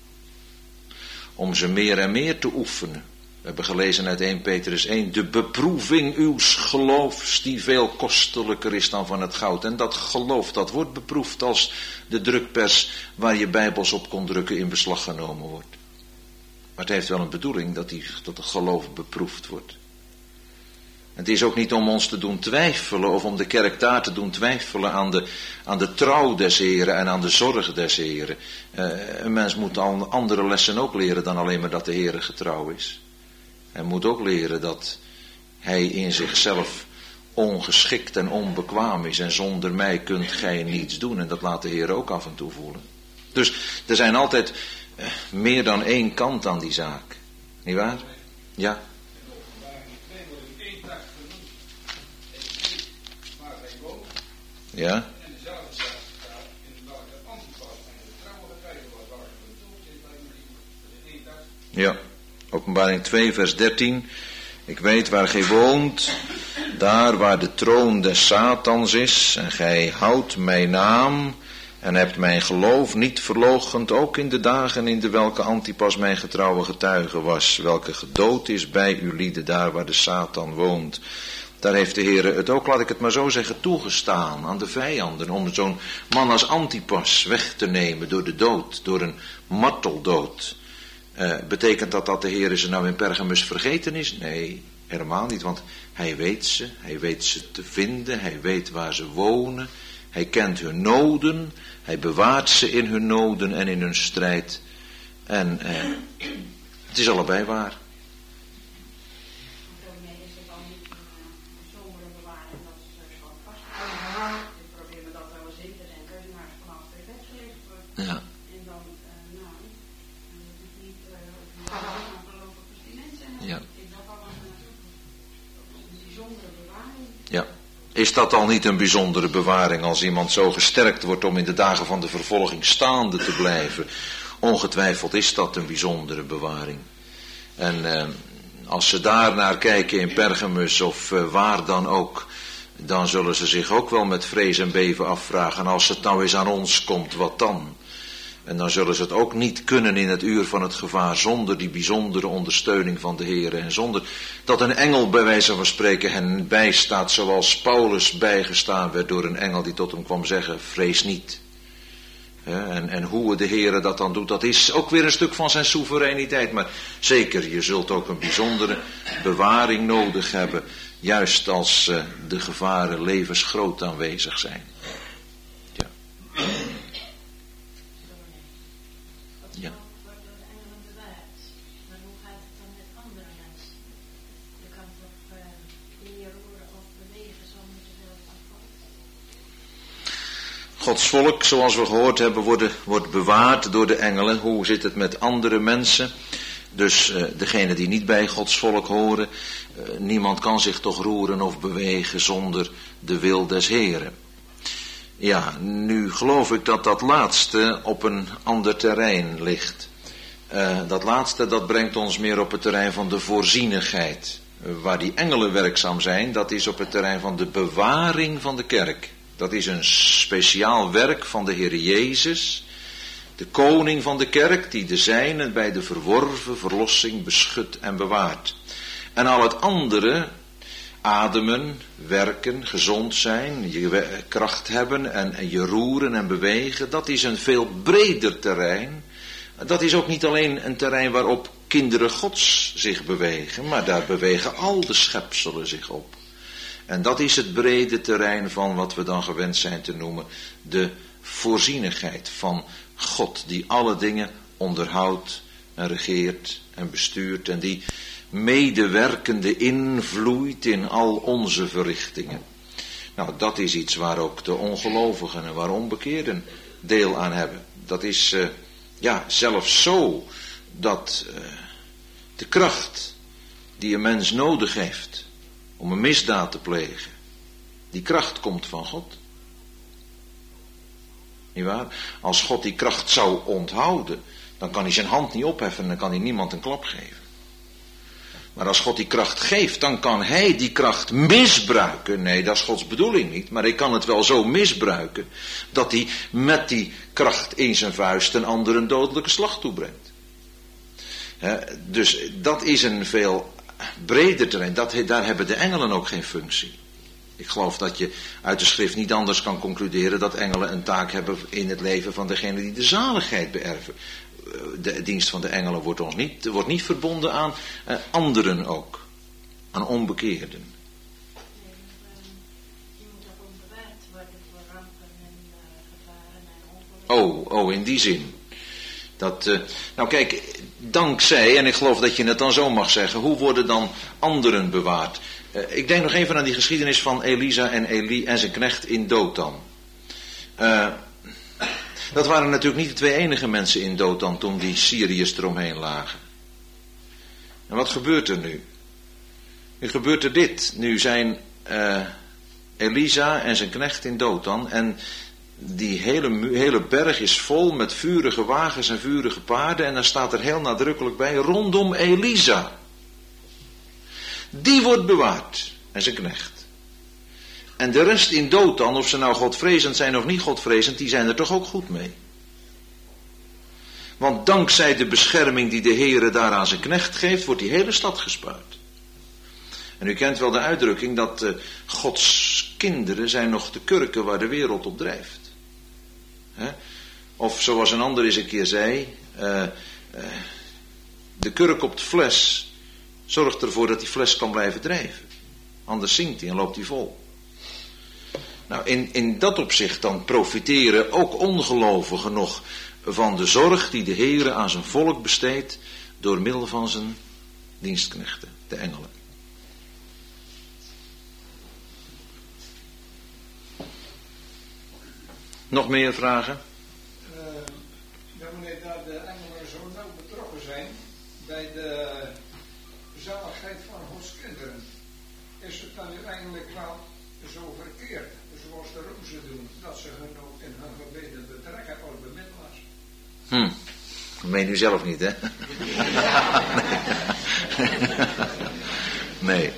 Om ze meer en meer te oefenen. We hebben gelezen uit eerste Petrus één. De beproeving uws geloofs die veel kostelijker is dan van het goud. En dat geloof dat wordt beproefd als de drukpers waar je bijbels op kon drukken in beslag genomen wordt. Maar het heeft wel een bedoeling dat, die, dat het geloof beproefd wordt. Het is ook niet om ons te doen twijfelen of om de kerk daar te doen twijfelen aan de, aan de trouw des Heren en aan de zorg des Heren. Uh, een mens moet al andere lessen ook leren dan alleen maar dat de Heere getrouw is. Hij moet ook leren dat hij in zichzelf ongeschikt en onbekwaam is en zonder mij kunt gij niets doen. En dat laat de Heer ook af en toe voelen. Dus er zijn altijd uh, meer dan één kant aan die zaak. Niet waar? Ja. Ja. En dezelfde zaak staat in welke Antipas en de trouwe gegeven was waar ze bedoeld is bij jullie. Dat is één dag. Ja. Openbaring twee vers dertien. Ik weet waar gij woont, daar waar de troon des Satans is, en gij houdt mijn naam en hebt mijn geloof niet verloochend, ook in de dagen in de welke Antipas mijn getrouwe getuige was, welke gedood is bij uw lieden, daar waar de Satan woont. Daar heeft de Heer het ook, laat ik het maar zo zeggen, toegestaan aan de vijanden om zo'n man als Antipas weg te nemen door de dood, door een marteldood. Uh, betekent dat dat de Heer ze nou in Pergamus vergeten is? Nee, helemaal niet, want hij weet ze, hij weet ze te vinden, hij weet waar ze wonen, hij kent hun noden, hij bewaart ze in hun noden en in hun strijd. En uh, het is allebei waar. Ja. Ja. Ja. Is dat al niet een bijzondere bewaring als iemand zo gesterkt wordt om in de dagen van de vervolging staande te blijven? Ongetwijfeld is dat een bijzondere bewaring. En eh, als ze daar naar kijken in Pergamus of uh, waar dan ook, dan zullen ze zich ook wel met vrees en beven afvragen, als het nou eens aan ons komt, wat dan? En dan zullen ze het ook niet kunnen in het uur van het gevaar zonder die bijzondere ondersteuning van de Heer. En zonder dat een engel bij wijze van spreken hen bijstaat, zoals Paulus bijgestaan werd door een engel die tot hem kwam zeggen, vrees niet. En, en hoe de Heer dat dan doet, dat is ook weer een stuk van zijn soevereiniteit. Maar zeker, je zult ook een bijzondere bewaring nodig hebben, juist als uh, de gevaren levensgroot aanwezig zijn. Ja. Ja.
Wordt door de engelen bewaard. Maar hoe gaat het dan met andere mensen? Je kan toch uh, meer horen of bewegen zonder te veel van God.
Gods volk, zoals we gehoord hebben, worden, wordt bewaard door de engelen. Hoe zit het met andere mensen? Dus uh, degenen die niet bij Gods volk horen, uh, niemand kan zich toch roeren of bewegen zonder de wil des Heren. Ja, nu geloof ik dat dat laatste op een ander terrein ligt. Uh, dat laatste, dat brengt ons meer op het terrein van de voorzienigheid. Uh, waar die engelen werkzaam zijn, dat is op het terrein van de bewaring van de kerk. Dat is een speciaal werk van de Heer Jezus, de koning van de kerk, die de zijnen bij de verworven verlossing beschut en bewaart. En al het andere, ademen, werken, gezond zijn, je kracht hebben en, en je roeren en bewegen, dat is een veel breder terrein. Dat is ook niet alleen een terrein waarop kinderen Gods zich bewegen, maar daar bewegen al de schepselen zich op. En dat is het brede terrein van wat we dan gewend zijn te noemen de voorzienigheid van God, die alle dingen onderhoudt en regeert en bestuurt en die medewerkende invloeit in al onze verrichtingen. Nou, dat is iets waar ook de ongelovigen en waar onbekeerden deel aan hebben. Dat is uh, ja zelfs zo dat uh, de kracht die een mens nodig heeft om een misdaad te plegen, die kracht komt van God. Niet waar? Als God die kracht zou onthouden, dan kan hij zijn hand niet opheffen en dan kan hij niemand een klap geven. Maar als God die kracht geeft, dan kan hij die kracht misbruiken. Nee, dat is Gods bedoeling niet. Maar hij kan het wel zo misbruiken dat hij met die kracht in zijn vuist een ander een dodelijke slag toebrengt. He, dus dat is een veel breder terrein. Dat, daar hebben de engelen ook geen functie. Ik geloof dat je uit de schrift niet anders kan concluderen dat engelen een taak hebben in het leven van degene die de zaligheid beërven. De dienst van de engelen wordt ons niet, wordt niet verbonden aan eh, anderen ook. Aan onbekeerden.
Nee, je moet ook onbewaard worden voor rampen en uh, gevaren en ongelukken.
Oh, oh, in die zin. Dat, uh, nou kijk, dankzij, en ik geloof dat je het dan zo mag zeggen, hoe worden dan anderen bewaard? Uh, ik denk nog even aan die geschiedenis van Elisa en Elie en zijn knecht in Dothan. Uh, dat waren natuurlijk niet de twee enige mensen in Dothan toen die Syriërs eromheen lagen. En wat gebeurt er nu? Nu gebeurt er dit. Nu zijn uh, Elisa en zijn knecht in Dothan en die hele, hele berg is vol met vurige wagens en vurige paarden en dan staat er heel nadrukkelijk bij rondom Elisa. Die wordt bewaard en zijn knecht. En de rest in Dothan, of ze nou godvrezend zijn of niet godvrezend, die zijn er toch ook goed mee. Want dankzij de bescherming die de Heere daar aan zijn knecht geeft, wordt die hele stad gespaard. En u kent wel de uitdrukking dat uh, Gods kinderen zijn nog de kurken waar de wereld op drijft. He? Of zoals een ander eens een keer zei, uh, uh, de kurk op de fles zorgt ervoor dat die fles kan blijven drijven. Anders zinkt hij en loopt hij vol. Nou, in, in dat opzicht dan profiteren ook ongelovigen nog van de zorg die de Heere aan zijn volk besteedt door middel van zijn dienstknechten, de engelen. Nog meer vragen?
Uh, ja, wanneer daar de engelen zo nauw betrokken zijn bij de zaligheid van Gods kinderen, is het dan uiteindelijk wel zo verkeerd, zoals de rozen doen, dat ze hun ook in hun gebeden betrekken als bemiddelaars?
Hm, dat meen u zelf niet, hè? Nee.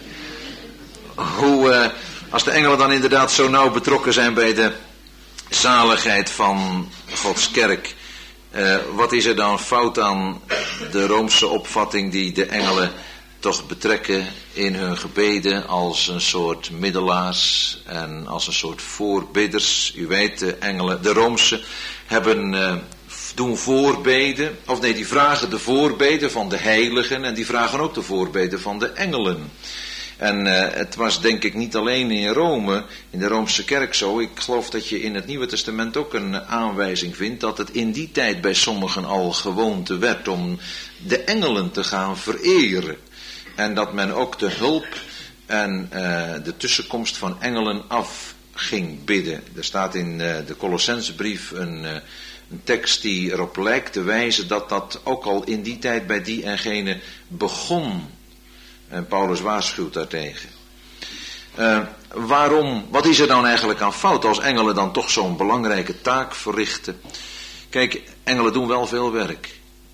Hoe, uh, als de engelen dan inderdaad zo nauw betrokken zijn bij de zaligheid van Gods kerk, uh, wat is er dan fout aan de Roomse opvatting die de engelen toch betrekken in hun gebeden als een soort middelaars en als een soort voorbidders? U weet, de engelen, de Roomse hebben, uh, doen voorbeden, of nee, die vragen de voorbeden van de heiligen en die vragen ook de voorbeden van de engelen. En uh, het was denk ik niet alleen in Rome, in de Roomse kerk zo. Ik geloof dat je in het Nieuwe Testament ook een aanwijzing vindt dat het in die tijd bij sommigen al gewoonte werd om de engelen te gaan vereren. En dat men ook de hulp en uh, de tussenkomst van engelen af ging bidden. Er staat in uh, de Colossensebrief een, uh, een tekst die erop lijkt te wijzen dat dat ook al in die tijd bij die en gene begon. En Paulus waarschuwt daartegen. Uh, waarom, wat is er dan eigenlijk aan fout als engelen dan toch zo'n belangrijke taak verrichten? Kijk, engelen doen wel veel werk.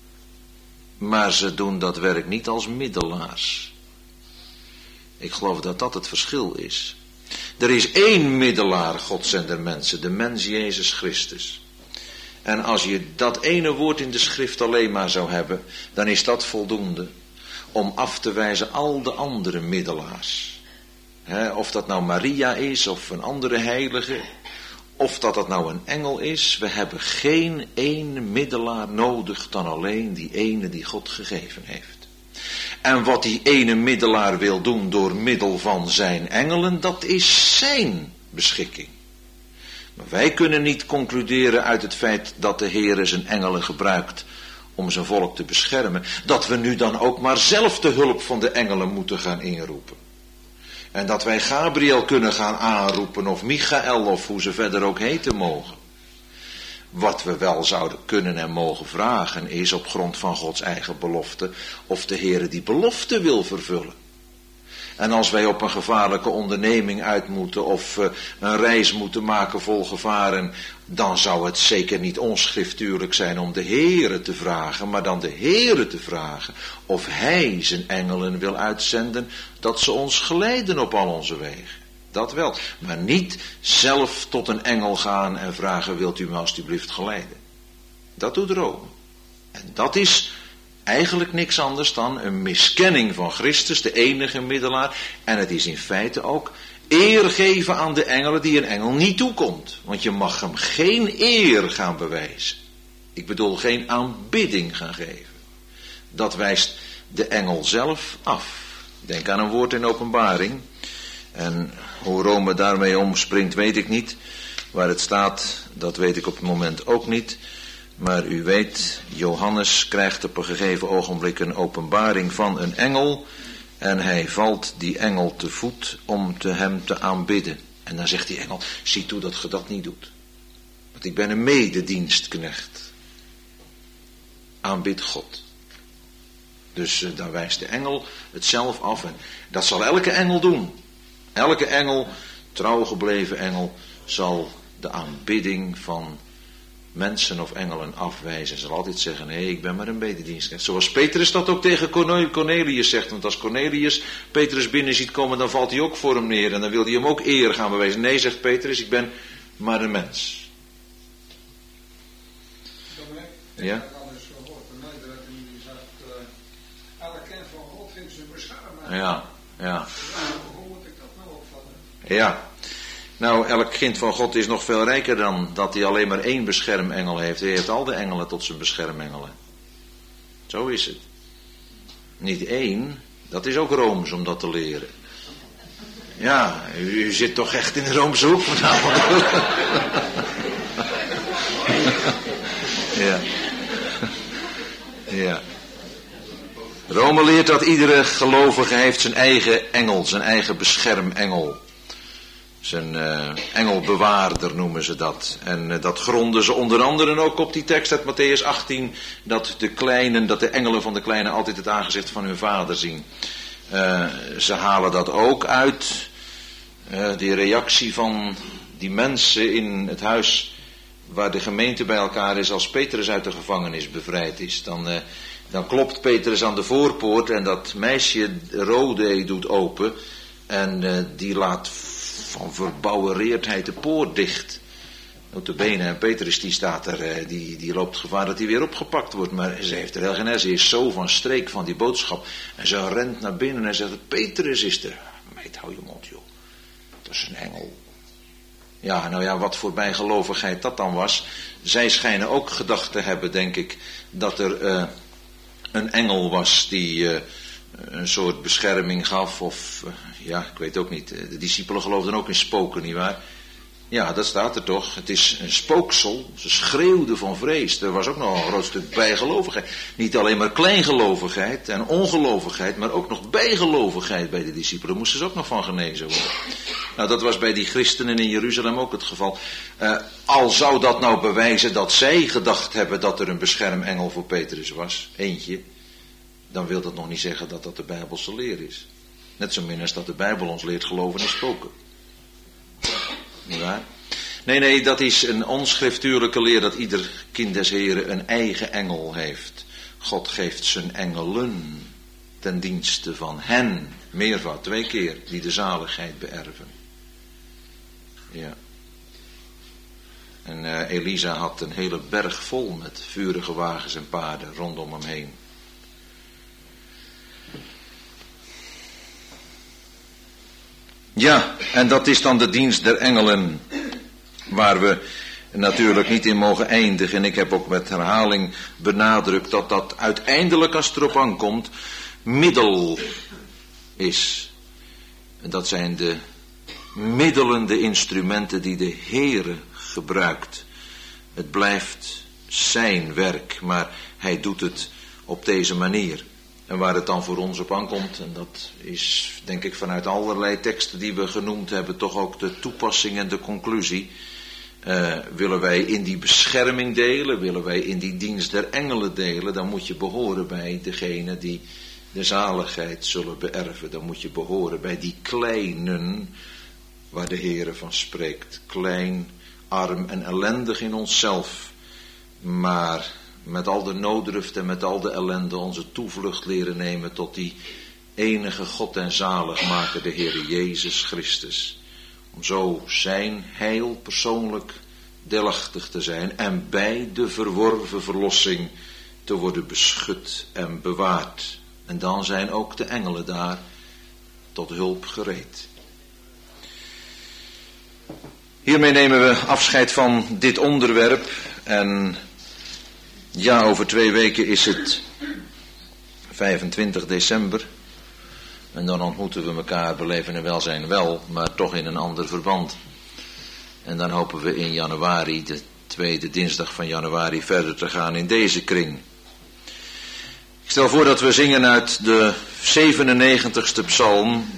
Maar ze doen dat werk niet als middelaars. Ik geloof dat dat het verschil is. Er is één middelaar, God zender mensen, de mens Jezus Christus. En als je dat ene woord in de schrift alleen maar zou hebben, dan is dat voldoende om af te wijzen al de andere middelaars. He, of dat nou Maria is of een andere heilige, of dat dat nou een engel is. We hebben geen één middelaar nodig dan alleen die ene die God gegeven heeft. En wat die ene middelaar wil doen door middel van zijn engelen, dat is zijn beschikking. Maar wij kunnen niet concluderen uit het feit dat de Heere zijn engelen gebruikt om zijn volk te beschermen, dat we nu dan ook maar zelf de hulp van de engelen moeten gaan inroepen. En dat wij Gabriel kunnen gaan aanroepen, of Michael, of hoe ze verder ook heten mogen. Wat we wel zouden kunnen en mogen vragen is op grond van Gods eigen belofte, of de Heere die belofte wil vervullen. En als wij op een gevaarlijke onderneming uit moeten of uh, een reis moeten maken vol gevaren, dan zou het zeker niet onschriftuurlijk zijn om de Heere te vragen, maar dan de Heere te vragen of Hij zijn engelen wil uitzenden, dat ze ons geleiden op al onze wegen. Dat wel, maar niet zelf tot een engel gaan en vragen, wilt u me alstublieft geleiden. Dat doet Rome. En dat is eigenlijk niks anders dan een miskenning van Christus, de enige middelaar. En het is in feite ook eer geven aan de engelen die een engel niet toekomt. Want je mag hem geen eer gaan bewijzen. Ik bedoel geen aanbidding gaan geven. Dat wijst de engel zelf af. Denk aan een woord in Openbaring. En hoe Rome daarmee omspringt weet ik niet. Waar het staat, dat weet ik op het moment ook niet. Maar u weet, Johannes krijgt op een gegeven ogenblik een openbaring van een engel. En hij valt die engel te voet om te hem te aanbidden. En dan zegt die engel, zie toe dat je dat niet doet. Want ik ben een mededienstknecht. Aanbid God. Dus uh, daar wijst de engel het zelf af. En dat zal elke engel doen. Elke engel, trouw gebleven engel, zal de aanbidding van mensen of engelen afwijzen. Ze zal altijd zeggen, nee, ik ben maar een mededienstknecht. Zoals Petrus dat ook tegen Cornelius zegt. Want als Cornelius Petrus binnen ziet komen, dan valt hij ook voor hem neer. En dan wil hij hem ook eer gaan bewijzen. Nee, zegt Petrus, ik ben maar een mens.
Ik
ja?
heb al eens gehoord van uitdrukking die zegt, uh, alle kind van God vindt zijn bescherming.
Ja, ja.
Hoe moet ik dat nou opvatten?
Ja. Nou, elk kind van God is nog veel rijker dan dat hij alleen maar één beschermengel heeft. Hij heeft al de engelen tot zijn beschermengelen. Zo is het. Niet één, dat is ook Rooms om dat te leren. Ja, u, u zit toch echt in de Roomse hoek vanavond. Ja. Ja. Rome leert dat iedere gelovige heeft zijn eigen engel, zijn eigen beschermengel. Zijn uh, engelbewaarder noemen ze dat. En uh, dat gronden ze onder andere ook op die tekst uit Matthäus achttien. Dat de kleinen, dat de engelen van de kleinen altijd het aangezicht van hun vader zien. Uh, ze halen dat ook uit. Uh, die reactie van die mensen in het huis waar de gemeente bij elkaar is als Petrus uit de gevangenis bevrijd is. Dan uh, Dan klopt Petrus aan de voorpoort en dat meisje Rode doet open. En uh, die laat van verbouwereerdheid de poort dicht. Notabene, en Petrus die staat er, uh, die, die loopt gevaar dat hij weer opgepakt wordt. Maar ze heeft er heel geen, ze is zo van streek van die boodschap. En ze rent naar binnen en zegt, Petrus is er. Meid, hou je mond joh. Dat is een engel. Ja, nou ja, wat voor bijgelovigheid dat dan was. Zij schijnen ook gedacht te hebben, denk ik, dat er uh, een engel was die uh, een soort bescherming gaf. Of, uh, ja, ik weet ook niet. De discipelen geloofden ook in spoken, nietwaar? Ja, dat staat er toch. Het is een spooksel. Ze schreeuwden van vrees. Er was ook nog een groot stuk bijgelovigheid. Niet alleen maar kleingelovigheid en ongelovigheid, maar ook nog bijgelovigheid bij de discipelen. Moesten ze ook nog van genezen worden. Nou, dat was bij die christenen in Jeruzalem ook het geval. Uh, al zou dat nou bewijzen dat zij gedacht hebben dat er een beschermengel voor Petrus was, eentje, dan wil dat nog niet zeggen dat dat de Bijbelse leer is. Net zo min als dat de Bijbel ons leert geloven in spoken. Niet waar? Nee, nee, dat is een onschriftuurlijke leer dat ieder kind des Heren een eigen engel heeft. God geeft zijn engelen ten dienste van hen, meervoud, twee keer, die de zaligheid beërven. Ja. En uh, Elisa had een hele berg vol met vurige wagens en paarden rondom hem heen. Ja, en dat is dan de dienst der engelen, waar we natuurlijk niet in mogen eindigen. En ik heb ook met herhaling benadrukt dat dat uiteindelijk, als het erop aankomt, middel is. En dat zijn de middelen, de instrumenten die de Heere gebruikt. Het blijft zijn werk, maar hij doet het op deze manier. En waar het dan voor ons op aankomt, en dat is denk ik vanuit allerlei teksten die we genoemd hebben, toch ook de toepassing en de conclusie. Uh, willen wij in die bescherming delen, willen wij in die dienst der engelen delen, dan moet je behoren bij degene die de zaligheid zullen beërven. Dan moet je behoren bij die kleinen waar de Heere van spreekt. Klein, arm en ellendig in onszelf, maar met al de nooddruft en met al de ellende onze toevlucht leren nemen tot die enige God en zaligmaker, de Heere Jezus Christus. Om zo zijn heil persoonlijk deelachtig te zijn en bij de verworven verlossing te worden beschut en bewaard. En dan zijn ook de engelen daar tot hulp gereed. Hiermee nemen we afscheid van dit onderwerp en ja, over twee weken is het vijfentwintig december. En dan ontmoeten we elkaar, beleven en welzijn wel, maar toch in een ander verband. En dan hopen we in januari, de tweede dinsdag van januari, verder te gaan in deze kring. Ik stel voor dat we zingen uit de zevenennegentigste psalm.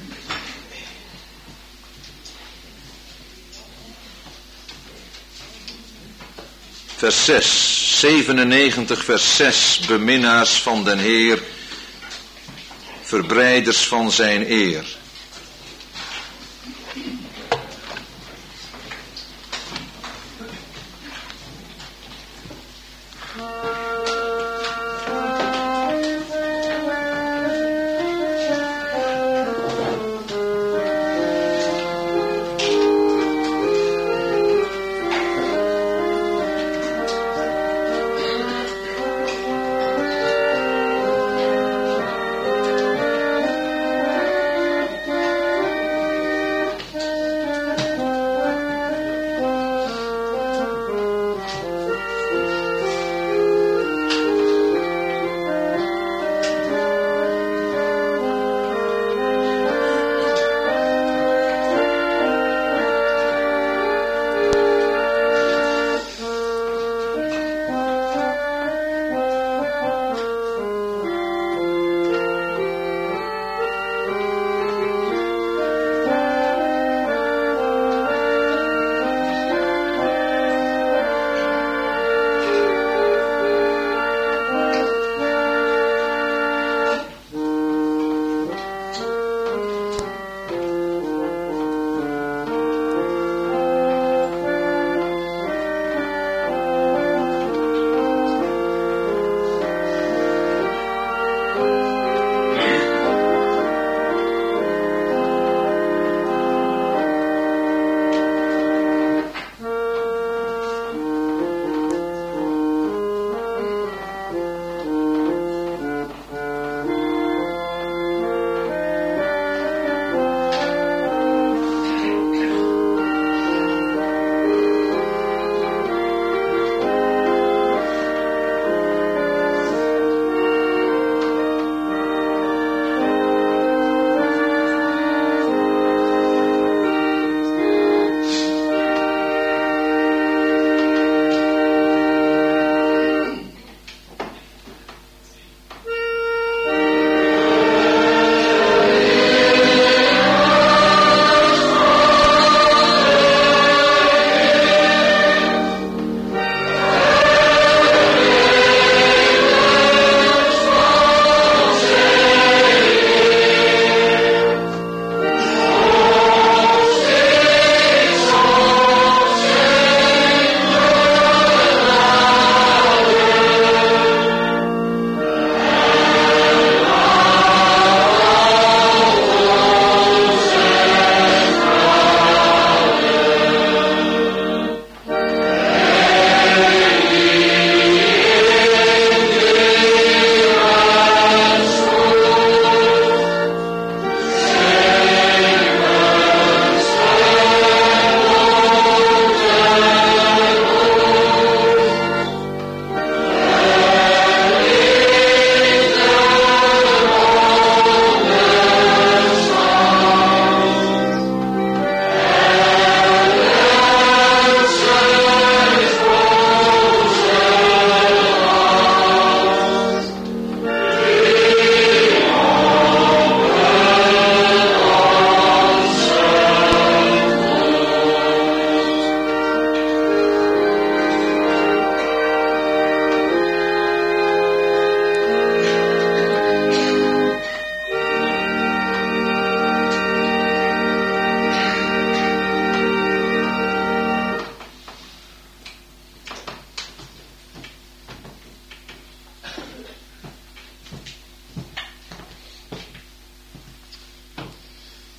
Vers zes, zevenennegentig vers zes, beminnaars van den Heer, verbreiders van zijn eer.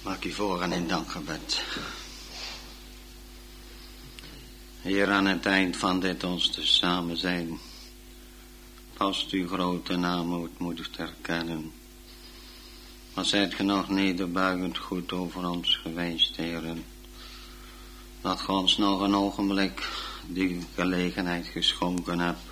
Mag u voorgaan in dankgebed. Heer, aan het eind van dit ons te samen zijn, past uw grote naam ootmoedig te erkennen. Maar zijt ge nog nederbuigend goed over ons geweest, heren. Dat ge ons nog een ogenblik die gelegenheid geschonken hebt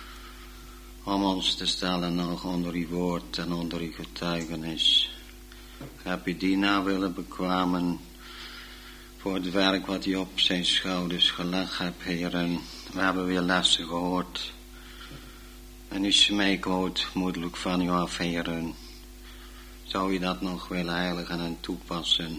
om ons te stellen nog onder uw woord en onder uw getuigenis. Ik heb u dienaar willen bekwamen voor het werk wat u op zijn schouders gelegd hebt, heren. We hebben weer lessen gehoord. En u smeekwoord moedelijk van u af, heren. Zou u dat nog willen heiligen en toepassen?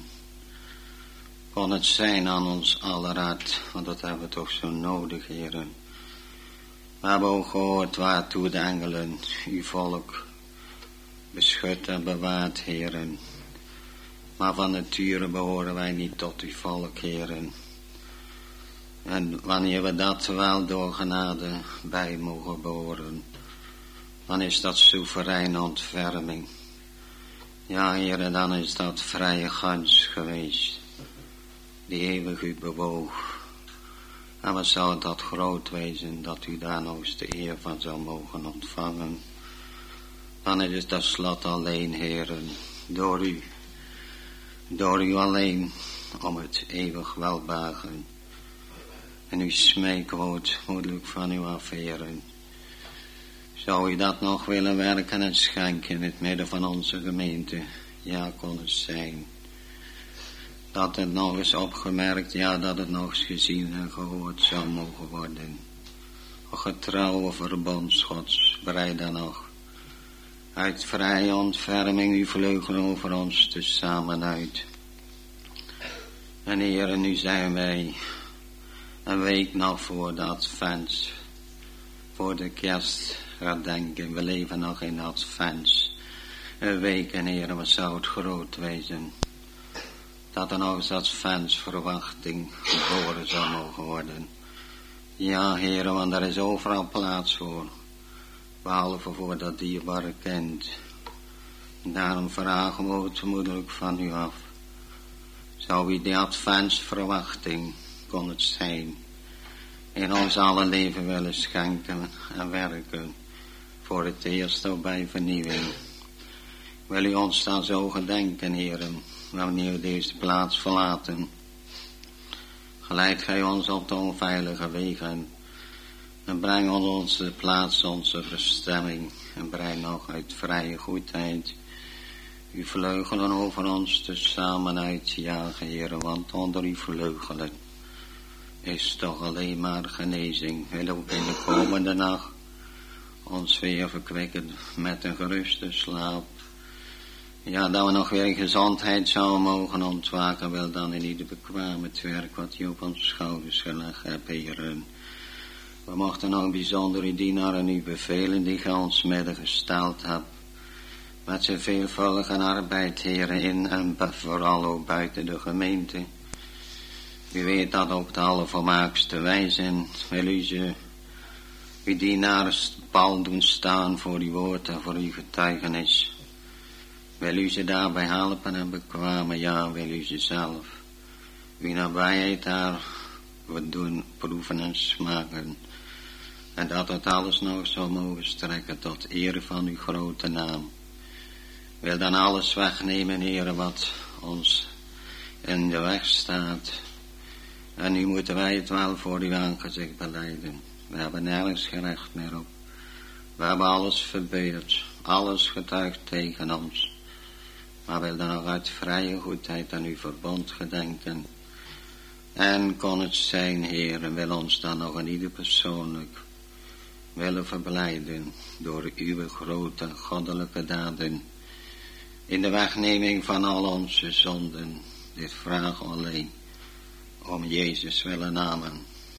Kon het zijn aan ons allerhart, want dat hebben we toch zo nodig, heren. We hebben ook gehoord waartoe de engelen uw volk beschut en bewaard, heren. Maar van nature behoren wij niet tot uw volk, heren. En wanneer we dat wel door genade bij mogen behoren, dan is dat soevereine ontferming. Ja, heren, dan is dat vrije gans geweest, die eeuwig u bewoog. En wat zou dat groot wezen, dat u daar nog eens de eer van zou mogen ontvangen. Dan is het tenslotte alleen, heren, door u, door u alleen, om het eeuwig welbehagen. En uw smeekwoord moedelijk van u af, heren. Zou u dat nog willen werken en schenken in het midden van onze gemeente? Ja, kon het zijn. Dat het nog eens opgemerkt, ja, dat het nog eens gezien en gehoord zou mogen worden. O getrouwe verbond Gods, breid dan nog uit vrije ontferming uw vleugelen over ons tezamen uit. En heren, nu zijn wij een week nog voor de advent, voor de kerst gaat denken. We leven nog in advent. Een week, en heren, wat zou het groot wezen, dat er nog eens adventsverwachting geboren zou mogen worden. Ja, heren, want er is overal plaats voor, behalve voor dat dierbare kind. Daarom vragen we het moedelijk van u af. Zou u die adventsverwachting, kon het zijn, in ons alle leven willen schenken en werken, voor het eerst ook bij vernieuwing. Wil u ons dan zo gedenken, heren, wanneer we deze plaats verlaten. Geleid gij ons op de onveilige wegen en breng ons onze plaats, onze bestemming, en breng nog uit vrije goedheid uw vleugelen over ons tezamen uitjagen, heren, want onder uw vleugelen is toch alleen maar genezing. Wil ook in de komende nacht ons weer verkwikken met een geruste slaap. Ja, dat we nog weer gezondheid zouden mogen ontwaken, wel dan in ieder bekwaam het werk wat u op ons schouders gelegd hebt, heren. We mochten nog bijzonder uw dienaar en uw bevelen die gij ons midden gesteld hebt, met zijn veelvuldige arbeid, heren, in en vooral ook buiten de gemeente. U weet dat op de allervermaakste wijze. Wil u ze, uw dienaars, pal doen staan voor uw woord en voor uw getuigenis. Wil u ze daarbij helpen en bekwamen, ja, wil u ze zelf uw nabijheid daar doen, proeven en smaken. En dat het alles nog zou mogen strekken tot eer van uw grote naam. Wil dan alles wegnemen, heren, wat ons in de weg staat. En nu moeten wij het wel voor uw aangezicht belijden. We hebben nergens gerecht meer op. We hebben alles verbeurd, alles getuigd tegen ons. Maar wil dan nog uit vrije goedheid aan uw verbond gedenken. En kon het zijn, heren, wil ons dan nog een ieder persoonlijk willen verblijden door uw grote goddelijke daden. In de wegneming van al onze zonden. Dit vragen alleen om Jezus willen namen.